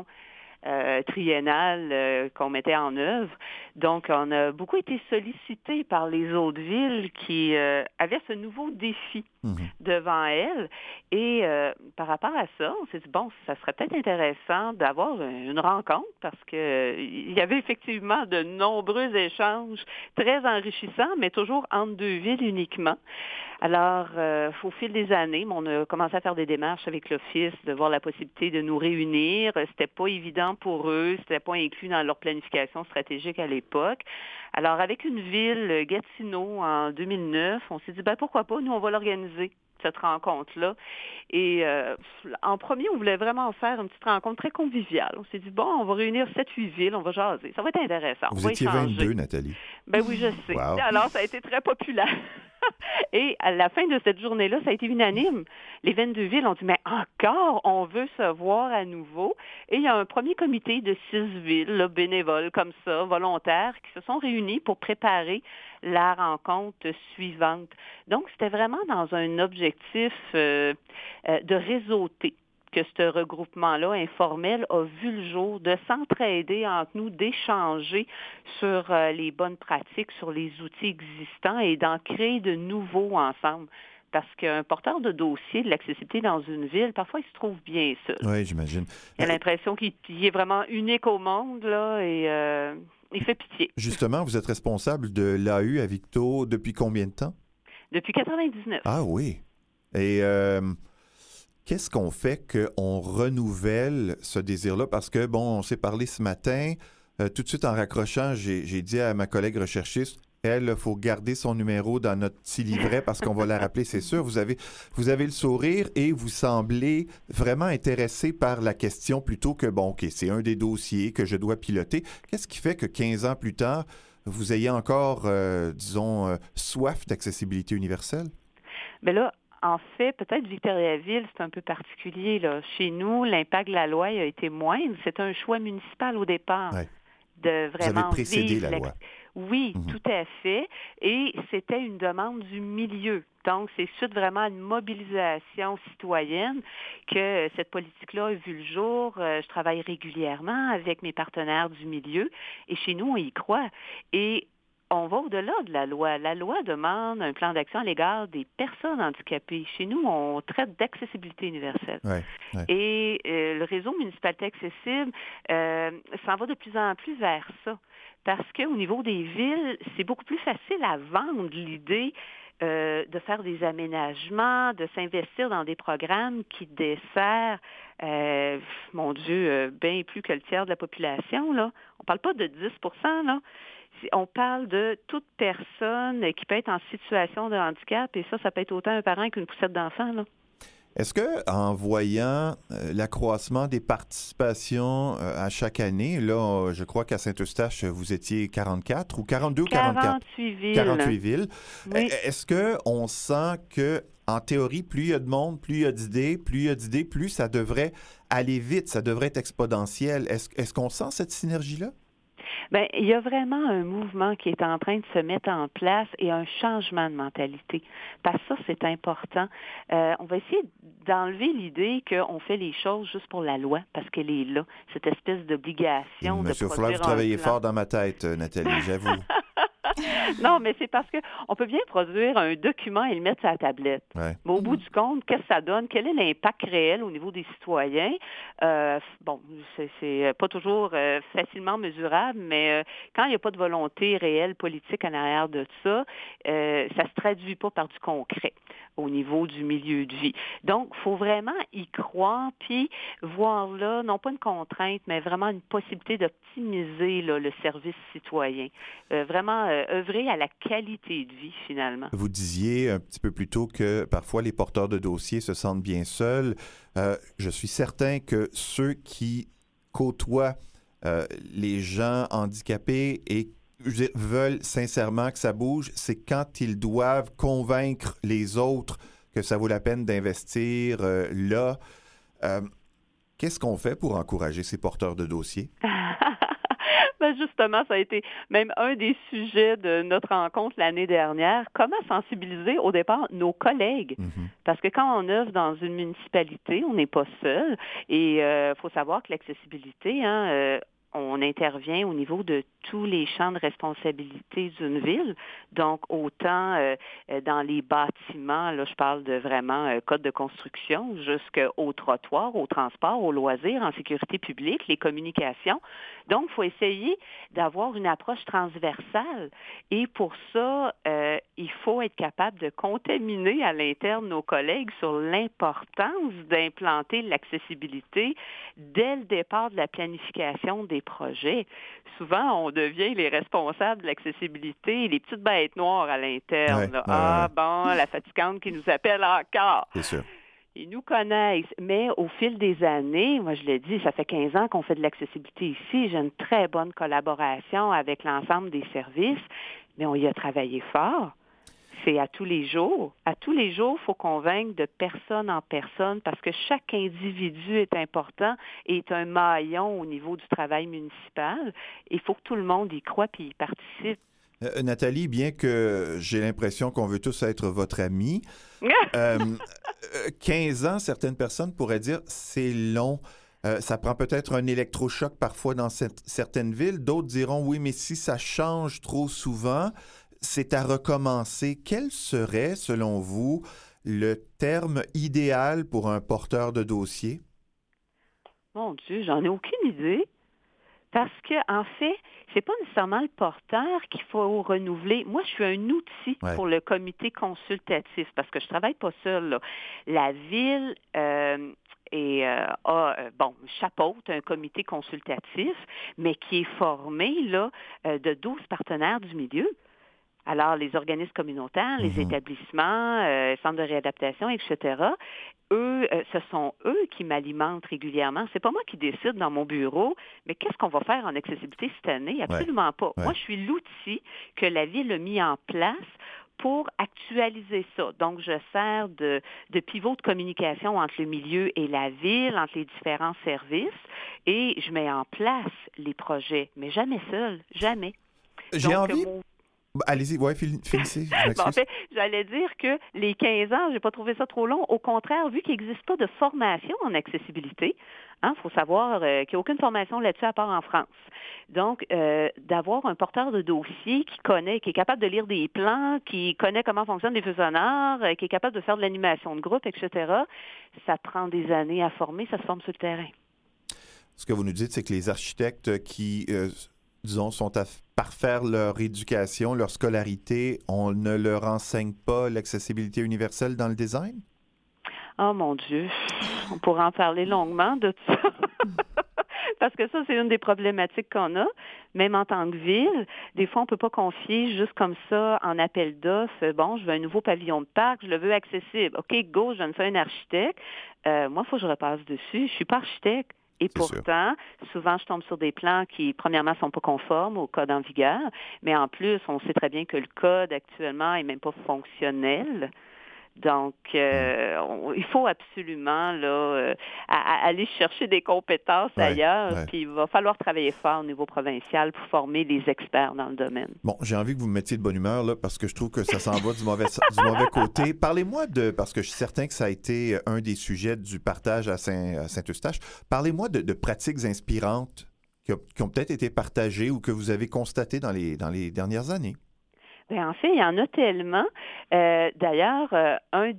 triennale qu'on mettait en œuvre. Donc, on a beaucoup été sollicités par les autres villes qui avaient ce nouveau défi devant elles. Et par rapport à ça, on s'est dit, ça serait peut-être intéressant d'avoir une rencontre parce qu'il y avait effectivement de nombreux échanges très enrichissants, mais toujours entre 2 villes uniquement. Alors, au fil des années, on a commencé à faire des démarches avec l'Office, de voir la possibilité de nous réunir. C'était pas évident pour eux, c'était pas inclus dans leur planification stratégique à l'époque. Alors, avec une ville, Gatineau, en 2009, on s'est dit, pourquoi pas, nous, on va l'organiser, cette rencontre-là. Et en premier, on voulait vraiment faire une petite rencontre très conviviale. On s'est dit, on va réunir 7-8 villes, on va jaser. Ça va être intéressant. Vous étiez 22, Nathalie. Oui, je sais. Wow. Alors, ça a été très populaire. Et à la fin de cette journée-là, ça a été unanime. Les 22 villes ont dit, mais encore, on veut se voir à nouveau. Et il y a un premier comité de 6 villes, là, bénévoles comme ça, volontaires, qui se sont réunis pour préparer la rencontre suivante. Donc, c'était vraiment dans un objectif de réseauter que ce regroupement-là informel a vu le jour, de s'entraider entre nous, d'échanger sur les bonnes pratiques, sur les outils existants et d'en créer de nouveaux ensemble. Parce qu'un porteur de dossier de l'accessibilité dans une ville, parfois, il se trouve bien seul. Oui, j'imagine. Il a l'impression qu'il est vraiment unique au monde, là, et il fait pitié. Justement, vous êtes responsable de l'AU à Victo depuis combien de temps? Depuis 1999. Ah oui. Et qu'est-ce qu'on fait qu'on renouvelle ce désir-là? Parce que, on s'est parlé ce matin, tout de suite en raccrochant, j'ai dit à ma collègue recherchiste, il faut garder son numéro dans notre petit livret parce qu'on va la rappeler, c'est sûr. Vous avez le sourire et vous semblez vraiment intéressé par la question plutôt que, c'est un des dossiers que je dois piloter. Qu'est-ce qui fait que 15 ans plus tard, vous ayez encore, soif d'accessibilité universelle? Mais là, en fait, peut-être Victoriaville, c'est un peu particulier. Là. Chez nous, l'impact de la loi a été moindre. C'était un choix municipal au départ. Ouais. De vraiment vous avez précédé vivre la loi. Oui, tout à fait. Et c'était une demande du milieu. Donc, c'est suite vraiment à une mobilisation citoyenne que cette politique-là a vu le jour. Je travaille régulièrement avec mes partenaires du milieu et chez nous, on y croit. Et on va au-delà de la loi. La loi demande un plan d'action à l'égard des personnes handicapées. Chez nous, on traite d'accessibilité universelle. Ouais, ouais. Et le réseau Municipalité accessible s'en va de plus en plus vers ça. Parce qu'au niveau des villes, c'est beaucoup plus facile à vendre l'idée de faire des aménagements, de s'investir dans des programmes qui desserrent, mon Dieu, bien plus que le tiers de la population, là. On ne parle pas de 10 là. On parle de toute personne qui peut être en situation de handicap, et ça peut être autant un parent qu'une poussette d'enfant, là. Est-ce que, en voyant l'accroissement des participations à chaque année, là, je crois qu'à Saint-Eustache, vous étiez 44 ou 42 ou 44? 48 villes. 48 villes. Oui. Est-ce qu'on sent que, en théorie, plus il y a de monde, plus il y a d'idées, plus ça devrait aller vite, ça devrait être exponentiel. Est-ce qu'on sent cette synergie-là? Bien, il y a vraiment un mouvement qui est en train de se mettre en place et un changement de mentalité. Parce que ça, c'est important. On va essayer d'enlever l'idée qu'on fait les choses juste pour la loi, parce qu'elle est là, cette espèce d'obligation de Monsieur, produire vous travaillez un plan. fort dans ma tête, Nathalie, j'avoue. Non, mais c'est parce qu'on peut bien produire un document et le mettre sur la tablette. Ouais. Mais au bout du compte, qu'est-ce que ça donne? Quel est l'impact réel au niveau des citoyens? Bon, c'est pas toujours facilement mesurable, mais quand il n'y a pas de volonté réelle politique en arrière de ça, ça se traduit pas par du concret au niveau du milieu de vie. Donc, il faut vraiment y croire, puis voir là, non pas une contrainte, mais vraiment une possibilité d'optimiser là, le service citoyen. Vraiment œuvrer à la qualité de vie, finalement. Vous disiez un petit peu plus tôt que parfois les porteurs de dossiers se sentent bien seuls. Je suis certain que ceux qui côtoient les gens handicapés et veulent sincèrement que ça bouge, c'est quand ils doivent convaincre les autres que ça vaut la peine d'investir là. Qu'est-ce qu'on fait pour encourager ces porteurs de dossiers? Ben justement, ça a été même un des sujets de notre rencontre l'année dernière. Comment sensibiliser au départ nos collègues? Mm-hmm. Parce que quand on œuvre dans une municipalité, on n'est pas seul. Et faut savoir que l'accessibilité, on intervient au niveau de tous les champs de responsabilité d'une ville. Donc, autant dans les bâtiments, là, je parle de vraiment code de construction, jusqu'au trottoir, au transport, aux loisirs, en sécurité publique, les communications. Donc, il faut essayer d'avoir une approche transversale. Et pour ça, il faut être capable de contaminer à l'interne nos collègues sur l'importance d'implanter l'accessibilité dès le départ de la planification des projets. Souvent, on devient les responsables de l'accessibilité, les petites bêtes noires à l'interne. Ouais, bon, la fatigante qui nous appelle encore. C'est sûr. Ils nous connaissent, mais au fil des années, moi je l'ai dit, ça fait 15 ans qu'on fait de l'accessibilité ici. J'ai une très bonne collaboration avec l'ensemble des services, mais on y a travaillé fort. C'est à tous les jours. À tous les jours, il faut convaincre de personne en personne parce que chaque individu est important et est un maillon au niveau du travail municipal. Il faut que tout le monde y croit et y participe. Nathalie, bien que j'ai l'impression qu'on veut tous être votre amie, 15 ans, certaines personnes pourraient dire c'est long. Ça prend peut-être un électrochoc parfois dans certaines villes. D'autres diront oui, mais si ça change trop souvent, c'est à recommencer. Quel serait, selon vous, le terme idéal pour un porteur de dossier? Mon Dieu, j'en ai aucune idée. Parce que, en fait, c'est pas nécessairement le porteur qu'il faut renouveler. Moi, je suis un outil pour le comité consultatif parce que je travaille pas seule, là. La ville chapeaute un comité consultatif, mais qui est formé là de 12 partenaires du milieu. Alors, les organismes communautaires, les établissements, centres de réadaptation, etc., eux, ce sont eux qui m'alimentent régulièrement. C'est pas moi qui décide dans mon bureau, mais qu'est-ce qu'on va faire en accessibilité cette année? Absolument pas. Moi, je suis l'outil que la Ville a mis en place pour actualiser ça. Donc, je sers de pivot de communication entre le milieu et la Ville, entre les différents services, et je mets en place les projets, mais jamais seul, jamais. J'ai envie... Allez-y, finissez. En fait, j'allais dire que les 15 ans, j'ai pas trouvé ça trop long. Au contraire, vu qu'il n'existe pas de formation en accessibilité, Faut savoir qu'il n'y a aucune formation là-dessus à part en France. Donc, d'avoir un porteur de dossier qui est capable de lire des plans, qui connaît comment fonctionnent les feux sonores, qui est capable de faire de l'animation de groupe, etc., ça prend des années à former, ça se forme sur le terrain. Ce que vous nous dites, c'est que les architectes qui, disons, sont à parfaire leur éducation, leur scolarité, on ne leur enseigne pas l'accessibilité universelle dans le design? Oh mon Dieu, on pourrait en parler longuement de tout ça. Parce que ça, c'est une des problématiques qu'on a, même en tant que ville. Des fois, on ne peut pas confier juste comme ça en appel d'offres. Bon, je veux un nouveau pavillon de parc, je le veux accessible. OK, go, je donne ça à un architecte. Moi, il faut que je repasse dessus. Je ne suis pas architecte. Et pourtant, souvent, je tombe sur des plans qui, premièrement, ne sont pas conformes au code en vigueur, mais en plus, on sait très bien que le code actuellement n'est même pas fonctionnel. Donc, il faut absolument aller chercher des compétences ailleurs, puis il va falloir travailler fort au niveau provincial pour former les experts dans le domaine. Bon, j'ai envie que vous me mettiez de bonne humeur, là, parce que je trouve que ça s'en va du mauvais côté. Parlez-moi parce que je suis certain que ça a été un des sujets du partage à Saint-Eustache, parlez-moi de pratiques inspirantes qui ont peut-être été partagées ou que vous avez constatées dans les dernières années. Bien, en fait, il y en a tellement. D'ailleurs, un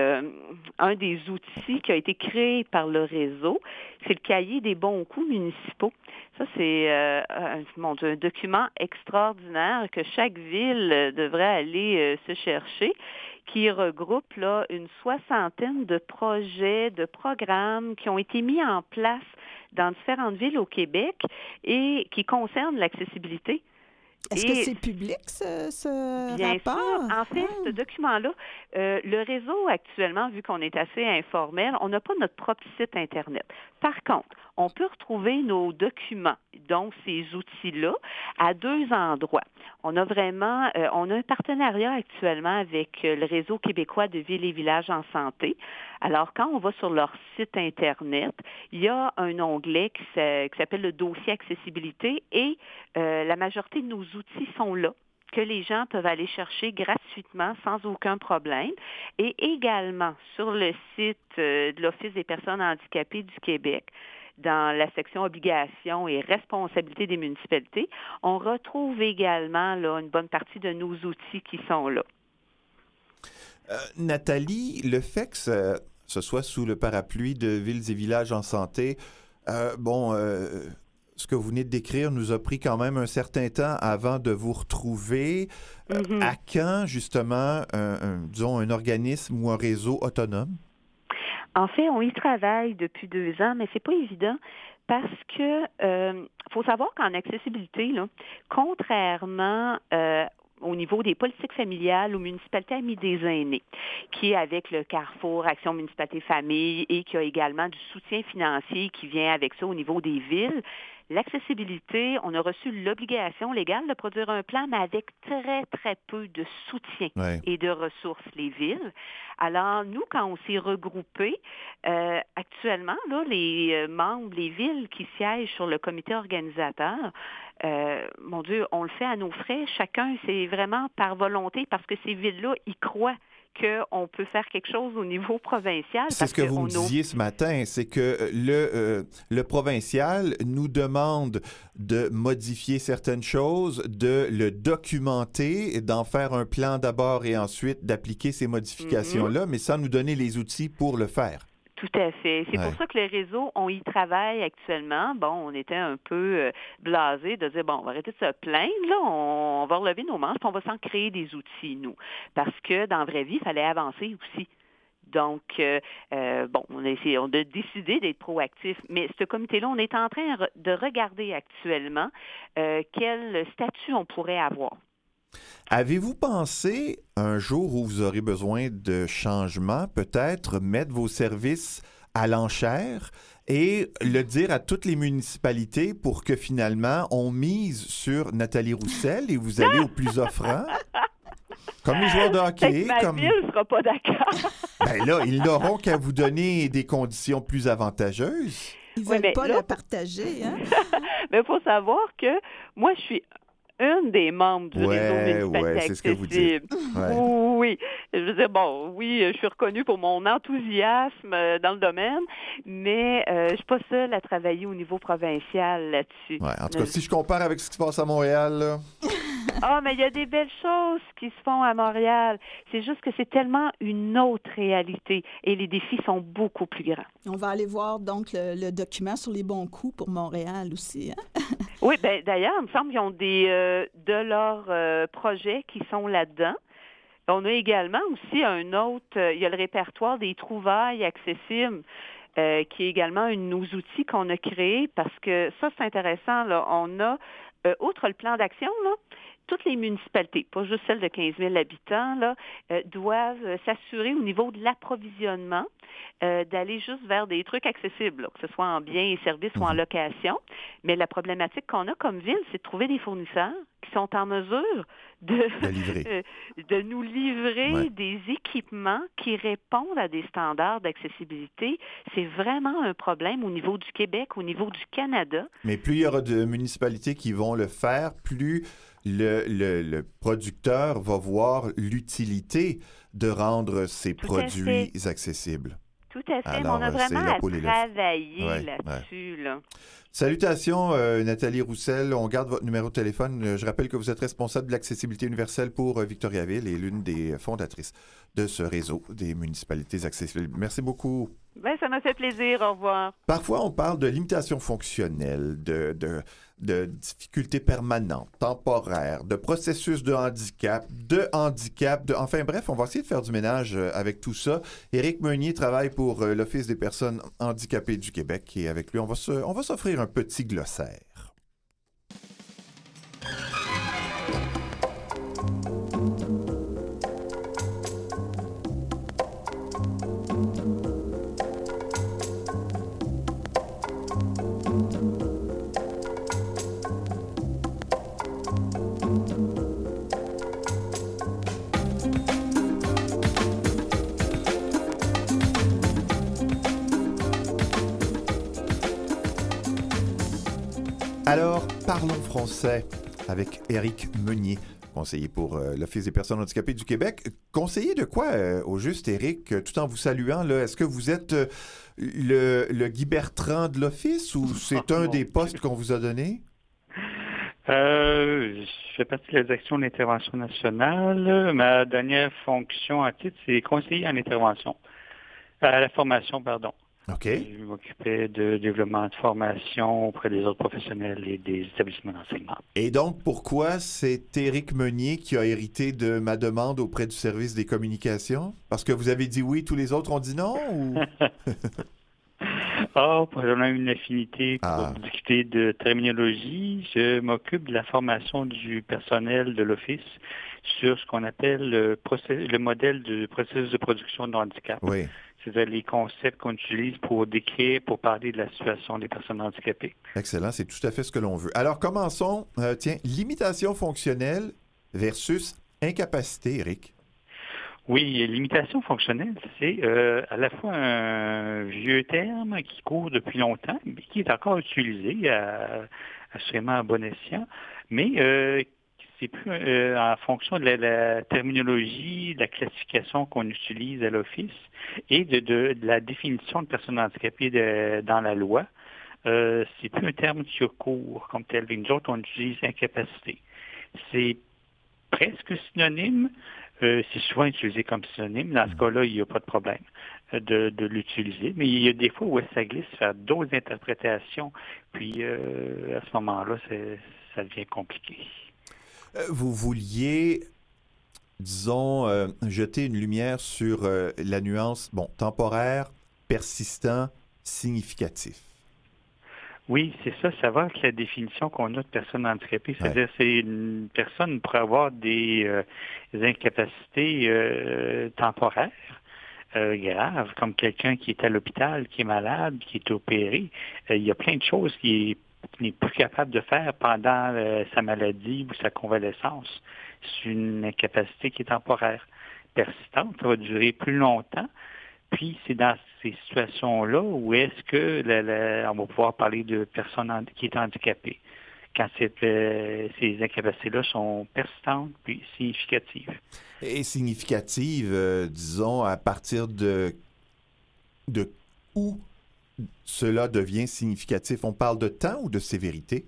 des outils qui a été créé par le réseau, c'est le cahier des bons coups municipaux. Ça, c'est un document extraordinaire que chaque ville devrait aller se chercher, qui regroupe là une 60aine de projets, de programmes qui ont été mis en place dans différentes villes au Québec et qui concernent l'accessibilité. Est-ce que c'est public, ce bien rapport? Sûr. En fait, ce document-là, le réseau actuellement, vu qu'on est assez informel, on n'a pas notre propre site Internet. Par contre, on peut retrouver nos documents, donc ces outils-là, à 2 endroits. On a un partenariat actuellement avec le réseau québécois de villes et villages en santé. Alors, quand on va sur leur site Internet, il y a un onglet qui s'appelle le dossier accessibilité et la majorité de nos outils sont là, que les gens peuvent aller chercher gratuitement sans aucun problème. Et également, sur le site de l'Office des personnes handicapées du Québec, dans la section obligations et responsabilités des municipalités, on retrouve également là, une bonne partie de nos outils qui sont là. Nathalie, le fait que ce soit sous le parapluie de Villes et villages en santé, ce que vous venez de décrire nous a pris quand même un certain temps avant de vous retrouver. À quand, justement, un organisme ou un réseau autonome? En fait, on y travaille depuis 2 ans, mais c'est pas évident parce que faut savoir qu'en accessibilité, là, contrairement au niveau des politiques familiales ou municipalités amies des aînés, qui est avec le Carrefour Action Municipalité Famille et qui a également du soutien financier qui vient avec ça au niveau des villes, l'accessibilité, on a reçu l'obligation légale de produire un plan, mais avec très, très peu de soutien et de ressources, les villes. Alors, nous, quand on s'est regroupés, actuellement, là, les membres, les villes qui siègent sur le comité organisateur, mon Dieu, on le fait à nos frais. Chacun, c'est vraiment par volonté, parce que ces villes-là y croient qu'on peut faire quelque chose au niveau provincial. C'est ce que vous me disiez ce matin, c'est que le provincial nous demande de modifier certaines choses, de le documenter, d'en faire un plan d'abord et ensuite d'appliquer ces modifications-là, mais sans nous donner les outils pour le faire. Tout à fait. C'est pour ça que les réseaux, on y travaille actuellement. Bon, on était un peu blasés de dire, bon, on va arrêter de se plaindre, là, on va relever nos manches, puis on va s'en créer des outils, nous. Parce que dans la vraie vie, il fallait avancer aussi. Donc, on a décidé d'être proactif. Mais ce comité-là, on est en train de regarder actuellement quel statut on pourrait avoir. Avez-vous pensé, un jour où vous aurez besoin de changement, peut-être mettre vos services à l'enchère et le dire à toutes les municipalités pour que finalement on mise sur Nathalie Roussel et vous allez au plus offrant? Comme les joueurs de hockey. Ma ville ne sera pas d'accord. Ben là, ils n'auront qu'à vous donner des conditions plus avantageuses. Ils ne veulent pas la partager, hein? Mais il faut savoir que moi, je suis une des membres du réseau municipalité accessible. C'est ce que vous dites. Oui. Je veux dire, je suis reconnue pour mon enthousiasme dans le domaine, mais je suis pas seule à travailler au niveau provincial là-dessus. Ouais, en tout cas, si je compare avec ce qui se passe à Montréal, là... Ah, mais il y a des belles choses qui se font à Montréal. C'est juste que c'est tellement une autre réalité et les défis sont beaucoup plus grands. On va aller voir donc le document sur les bons coups pour Montréal aussi. Hein? Oui, ben d'ailleurs, il me semble qu'ils ont de leurs projets qui sont là-dedans. On a également aussi un autre, il y a le répertoire des trouvailles accessibles, qui est également un de nos outils qu'on a créé parce que ça, c'est intéressant. Là, on a, outre le plan d'action, là, toutes les municipalités, pas juste celles de 15 000 habitants, là, doivent s'assurer au niveau de l'approvisionnement d'aller juste vers des trucs accessibles, là, que ce soit en biens et services ou en location. Mais la problématique qu'on a comme ville, c'est de trouver des fournisseurs qui sont en mesure de nous livrer des équipements qui répondent à des standards d'accessibilité. C'est vraiment un problème au niveau du Québec, au niveau du Canada. Mais plus il y aura de municipalités qui vont le faire, plus le producteur va voir l'utilité de rendre ses produits accessibles. Tout à fait, alors, mais on a vraiment à travailler là-dessus. Ouais. Là. Salutations, Nathalie Roussel. On garde votre numéro de téléphone. Je rappelle que vous êtes responsable de l'accessibilité universelle pour Victoriaville et l'une des fondatrices de ce réseau des municipalités accessibles. Merci beaucoup. Bien, ça m'a fait plaisir. Au revoir. Parfois, on parle de limitations fonctionnelles, de difficultés permanentes, temporaires, de processus de handicap, enfin bref, on va essayer de faire du ménage avec tout ça. Éric Meunier travaille pour l'Office des personnes handicapées du Québec et avec lui, on va s'offrir un petit glossaire. Alors, parlons français avec Éric Meunier, conseiller pour l'Office des personnes handicapées du Québec. Conseiller de quoi, au juste, Éric, tout en vous saluant, là, est-ce que vous êtes le Guy Bertrand de l'Office ou c'est un des postes qu'on vous a donné? Je fais partie de la direction d'intervention nationale. Ma dernière fonction à titre, c'est conseiller en intervention, à la formation, pardon. OK. Je m'occupais de développement de formation auprès des autres professionnels et des établissements d'enseignement. Et donc, pourquoi c'est Éric Meunier qui a hérité de ma demande auprès du service des communications? Parce que vous avez dit oui, tous les autres ont dit non? Ou... On a une affinité pour discuter de terminologie. Je m'occupe de la formation du personnel de l'Office sur ce qu'on appelle le modèle du processus de production de handicap. Oui. C'est-à-dire les concepts qu'on utilise pour décrire, pour parler de la situation des personnes handicapées. Excellent, c'est tout à fait ce que l'on veut. Alors, commençons. Limitation fonctionnelle versus incapacité, Éric. Oui, limitation fonctionnelle, c'est à la fois un vieux terme qui court depuis longtemps, mais qui est encore utilisé assurément à bon escient, mais c'est plus en fonction de la terminologie, de la classification qu'on utilise à l'Office et de la définition de personnes handicapées dans la loi. C'est plus un terme qui recourt comme tel. Nous autres, on utilise incapacité. C'est presque synonyme. C'est souvent utilisé comme synonyme. Dans ce cas-là, il n'y a pas de problème de l'utiliser. Mais il y a des fois où ça glisse vers d'autres interprétations. Puis, à ce moment-là, ça devient compliqué. Vous vouliez, disons, jeter une lumière sur la nuance, temporaire, persistant, significatif. Oui, c'est ça. Ça va avec la définition qu'on a de personne handicapée. C'est-à-dire c'est une personne pour avoir des incapacités temporaires graves, comme quelqu'un qui est à l'hôpital, qui est malade, qui est opéré. Il y a plein de choses qu'il n'est plus capable de faire pendant sa maladie ou sa convalescence. C'est une incapacité qui est temporaire. Persistante, ça va durer plus longtemps. Puis, c'est dans ces situations-là où est-ce que on va pouvoir parler de personnes qui est handicapée, quand ces incapacités-là sont persistantes puis significatives. Et significatives, disons, à partir de où cela devient significatif? On parle de temps ou de sévérité?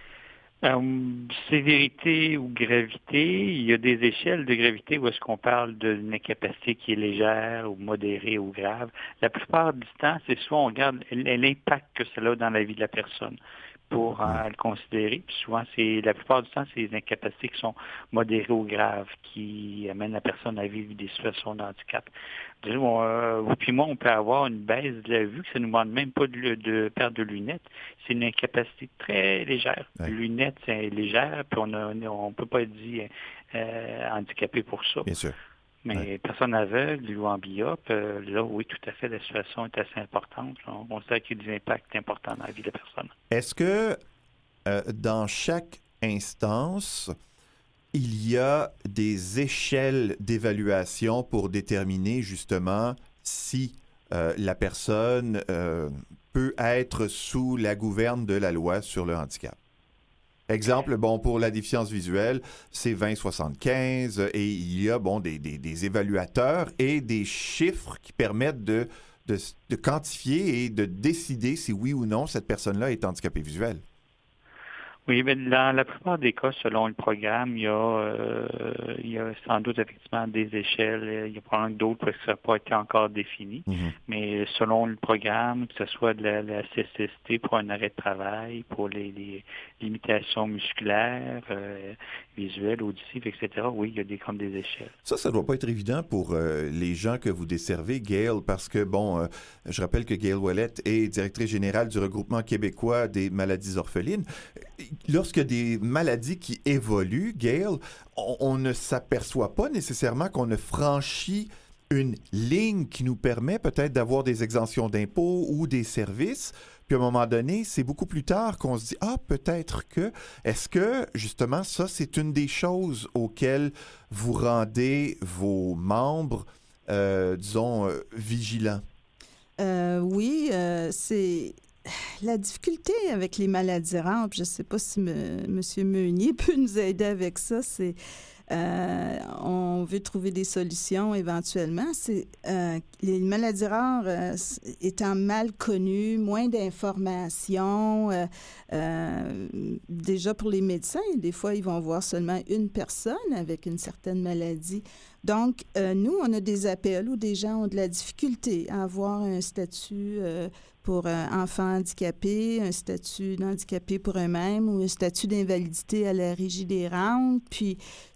Sévérité ou gravité, il y a des échelles de gravité où est-ce qu'on parle d'une incapacité qui est légère ou modérée ou grave. La plupart du temps, c'est soit on regarde l'impact que cela a dans la vie de la personne pour le considérer. Puis souvent, la plupart du temps, c'est les incapacités qui sont modérées ou graves qui amènent la personne à vivre des situations de handicap. Vous puis moi, on peut avoir une baisse de la vue, que ça ne nous demande même pas de perdre de lunettes. C'est une incapacité très légère. Ouais. Lunettes, c'est légère, puis on peut pas être dit handicapé pour ça. Bien sûr. Mais personne aveugle ou amblyopes, là, oui, tout à fait, la situation est assez importante. On sait qu'il y a des impacts importants dans la vie de la personne. Est-ce que dans chaque instance, il y a des échelles d'évaluation pour déterminer justement si la personne peut être sous la gouverne de la loi sur le handicap? Exemple, pour la déficience visuelle, c'est 20-75 et il y a des évaluateurs et des chiffres qui permettent de quantifier et de décider si oui ou non cette personne-là est handicapée visuelle. Oui, mais dans la plupart des cas, selon le programme, il y a sans doute effectivement des échelles. Il y a probablement d'autres parce que ça n'a pas été encore défini. Mm-hmm. Mais selon le programme, que ce soit de la CCST pour un arrêt de travail, pour les limitations musculaires, visuelles, auditives, etc., oui, il y a comme des échelles. Ça ne doit pas être évident pour les gens que vous desservez, Gail, parce que, je rappelle que Gail Ouellette est directrice générale du regroupement québécois des maladies orphelines. Lorsqu'il y a des maladies qui évoluent, Gail, on ne s'aperçoit pas nécessairement qu'on a franchi une ligne qui nous permet peut-être d'avoir des exemptions d'impôts ou des services. Puis à un moment donné, c'est beaucoup plus tard qu'on se dit « Ah, peut-être que... » Est-ce que, justement, ça, c'est une des choses auxquelles vous rendez vos membres, vigilants? Oui, c'est... La difficulté avec les maladies rares, je ne sais pas si M. Meunier peut nous aider avec ça, c'est on veut trouver des solutions éventuellement. C'est les maladies rares étant mal connues, moins d'informations. Déjà pour les médecins, des fois, ils vont voir seulement une personne avec une certaine maladie. Donc, nous, on a des appels où des gens ont de la difficulté à avoir un statut pour enfants handicapés, un statut d'handicapé pour eux-mêmes ou un statut d'invalidité à la Régie des rentes. Puis,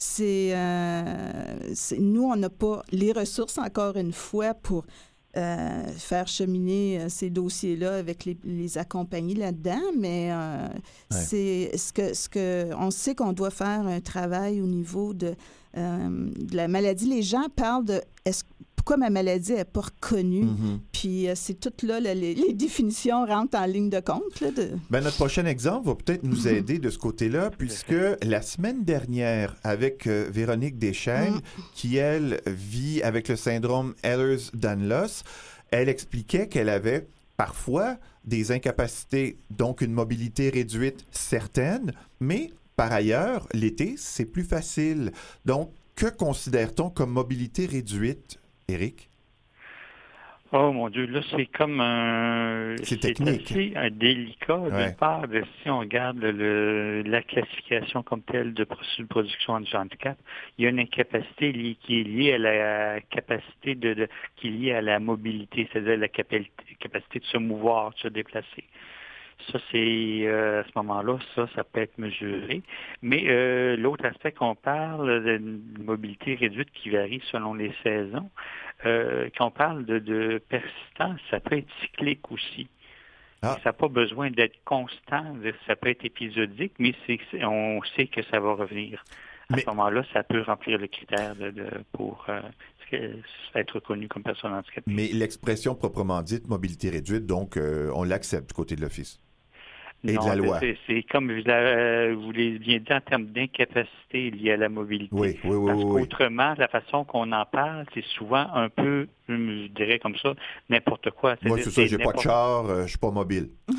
nous, on n'a pas les ressources, encore une fois, pour faire cheminer ces dossiers-là avec les accompagner là-dedans, mais c'est on sait qu'on doit faire un travail au niveau de la maladie. Les gens parlent de pourquoi ma maladie n'est pas reconnue. Mm-hmm. Puis c'est tout là, les définitions rentrent en ligne de compte. Là, notre prochain exemple va peut-être nous aider de ce côté-là, puisque la semaine dernière, avec Véronique Deschênes, qui, elle, vit avec le syndrome Ehlers-Danlos, elle expliquait qu'elle avait parfois des incapacités, donc une mobilité réduite certaine, mais par ailleurs, l'été, c'est plus facile. Donc, que considère-t-on comme mobilité réduite, Éric? Oh mon Dieu, là, c'est comme c'est technique. C'est assez délicat. D'une part, si on regarde la classification comme telle de processus de production du handicap, il y a une incapacité qui est liée à la capacité qui est liée à la mobilité, c'est-à-dire la capacité de se mouvoir, de se déplacer. Ça, c'est à ce moment-là, ça peut être mesuré. Mais l'autre aspect qu'on parle d'une mobilité réduite qui varie selon les saisons, quand on parle de persistance, ça peut être cyclique aussi. Ah. Ça n'a pas besoin d'être constant, ça peut être épisodique, mais on sait que ça va revenir. À ce moment-là, ça peut remplir le critère pour être reconnu comme personne handicapée. Mais l'expression proprement dite, mobilité réduite, donc on l'accepte du côté de l'Office et de la loi. C'est comme vous l'avez bien dit en termes d'incapacité liée à la mobilité. Oui. Parce qu'autrement, la façon qu'on en parle, c'est souvent un peu, je dirais comme ça, n'importe quoi. Moi, c'est ça, j'ai pas de char, je suis pas mobile.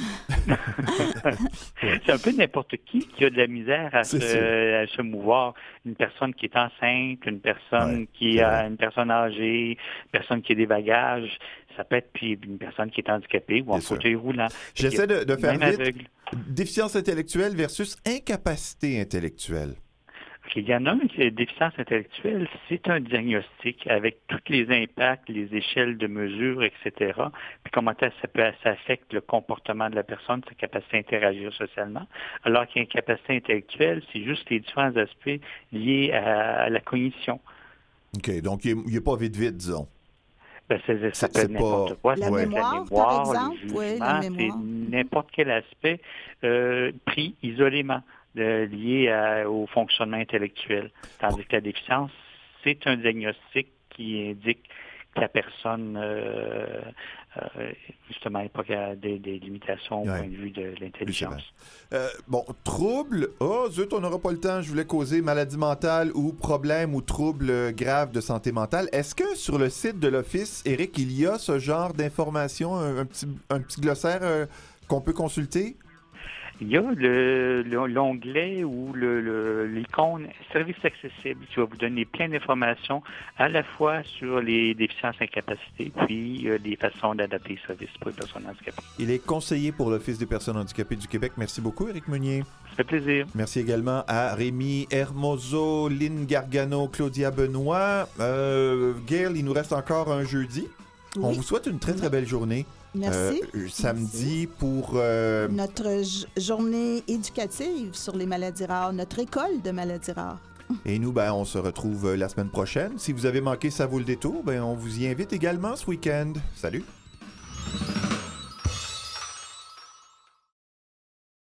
C'est un peu n'importe qui a de la misère à se mouvoir. Une personne qui est enceinte, une personne une personne âgée, une personne qui a des bagages, ça peut être puis une personne qui est handicapée ou en fauteuil roulant. J'essaie de faire vite. Aveugle. Déficience intellectuelle versus incapacité intellectuelle. Il y en a un qui est déficience intellectuelle, c'est un diagnostic avec tous les impacts, les échelles de mesure, etc. Puis comment ça affecte le comportement de la personne, sa capacité à interagir socialement. Alors qu'une capacité intellectuelle, c'est juste les différents aspects liés à la cognition. OK, donc il n'est pas vite, disons. Ben, ça peut être n'importe quoi. La mémoire, par exemple, la mémoire. C'est n'importe quel aspect pris isolément. Lié au fonctionnement intellectuel. Tandis que la déficience, c'est un diagnostic qui indique que la personne, justement, n'a pas des limitations au point de vue de l'intelligence. Trouble. Oh, zut, on n'aura pas le temps. Je voulais causer maladie mentale ou problème ou trouble grave de santé mentale. Est-ce que sur le site de l'Office, Éric, il y a ce genre d'informations, un petit glossaire qu'on peut consulter? Il y a l'onglet ou l'icône Services accessibles qui va vous donner plein d'informations à la fois sur les déficiences et incapacités, puis les façons d'adapter les services pour les personnes handicapées. Il est conseiller pour l'Office des personnes handicapées du Québec. Merci beaucoup, Éric Meunier. Ça fait plaisir. Merci également à Rémi Hermoso, Lynn Gargano, Claudia Benoît. Gail, il nous reste encore un jeudi. Oui. On vous souhaite une très, très belle journée. Merci. Samedi pour... Notre journée éducative sur les maladies rares, notre école de maladies rares. Et nous, on se retrouve la semaine prochaine. Si vous avez manqué Ça vaut le détour, on vous y invite également ce week-end. Salut!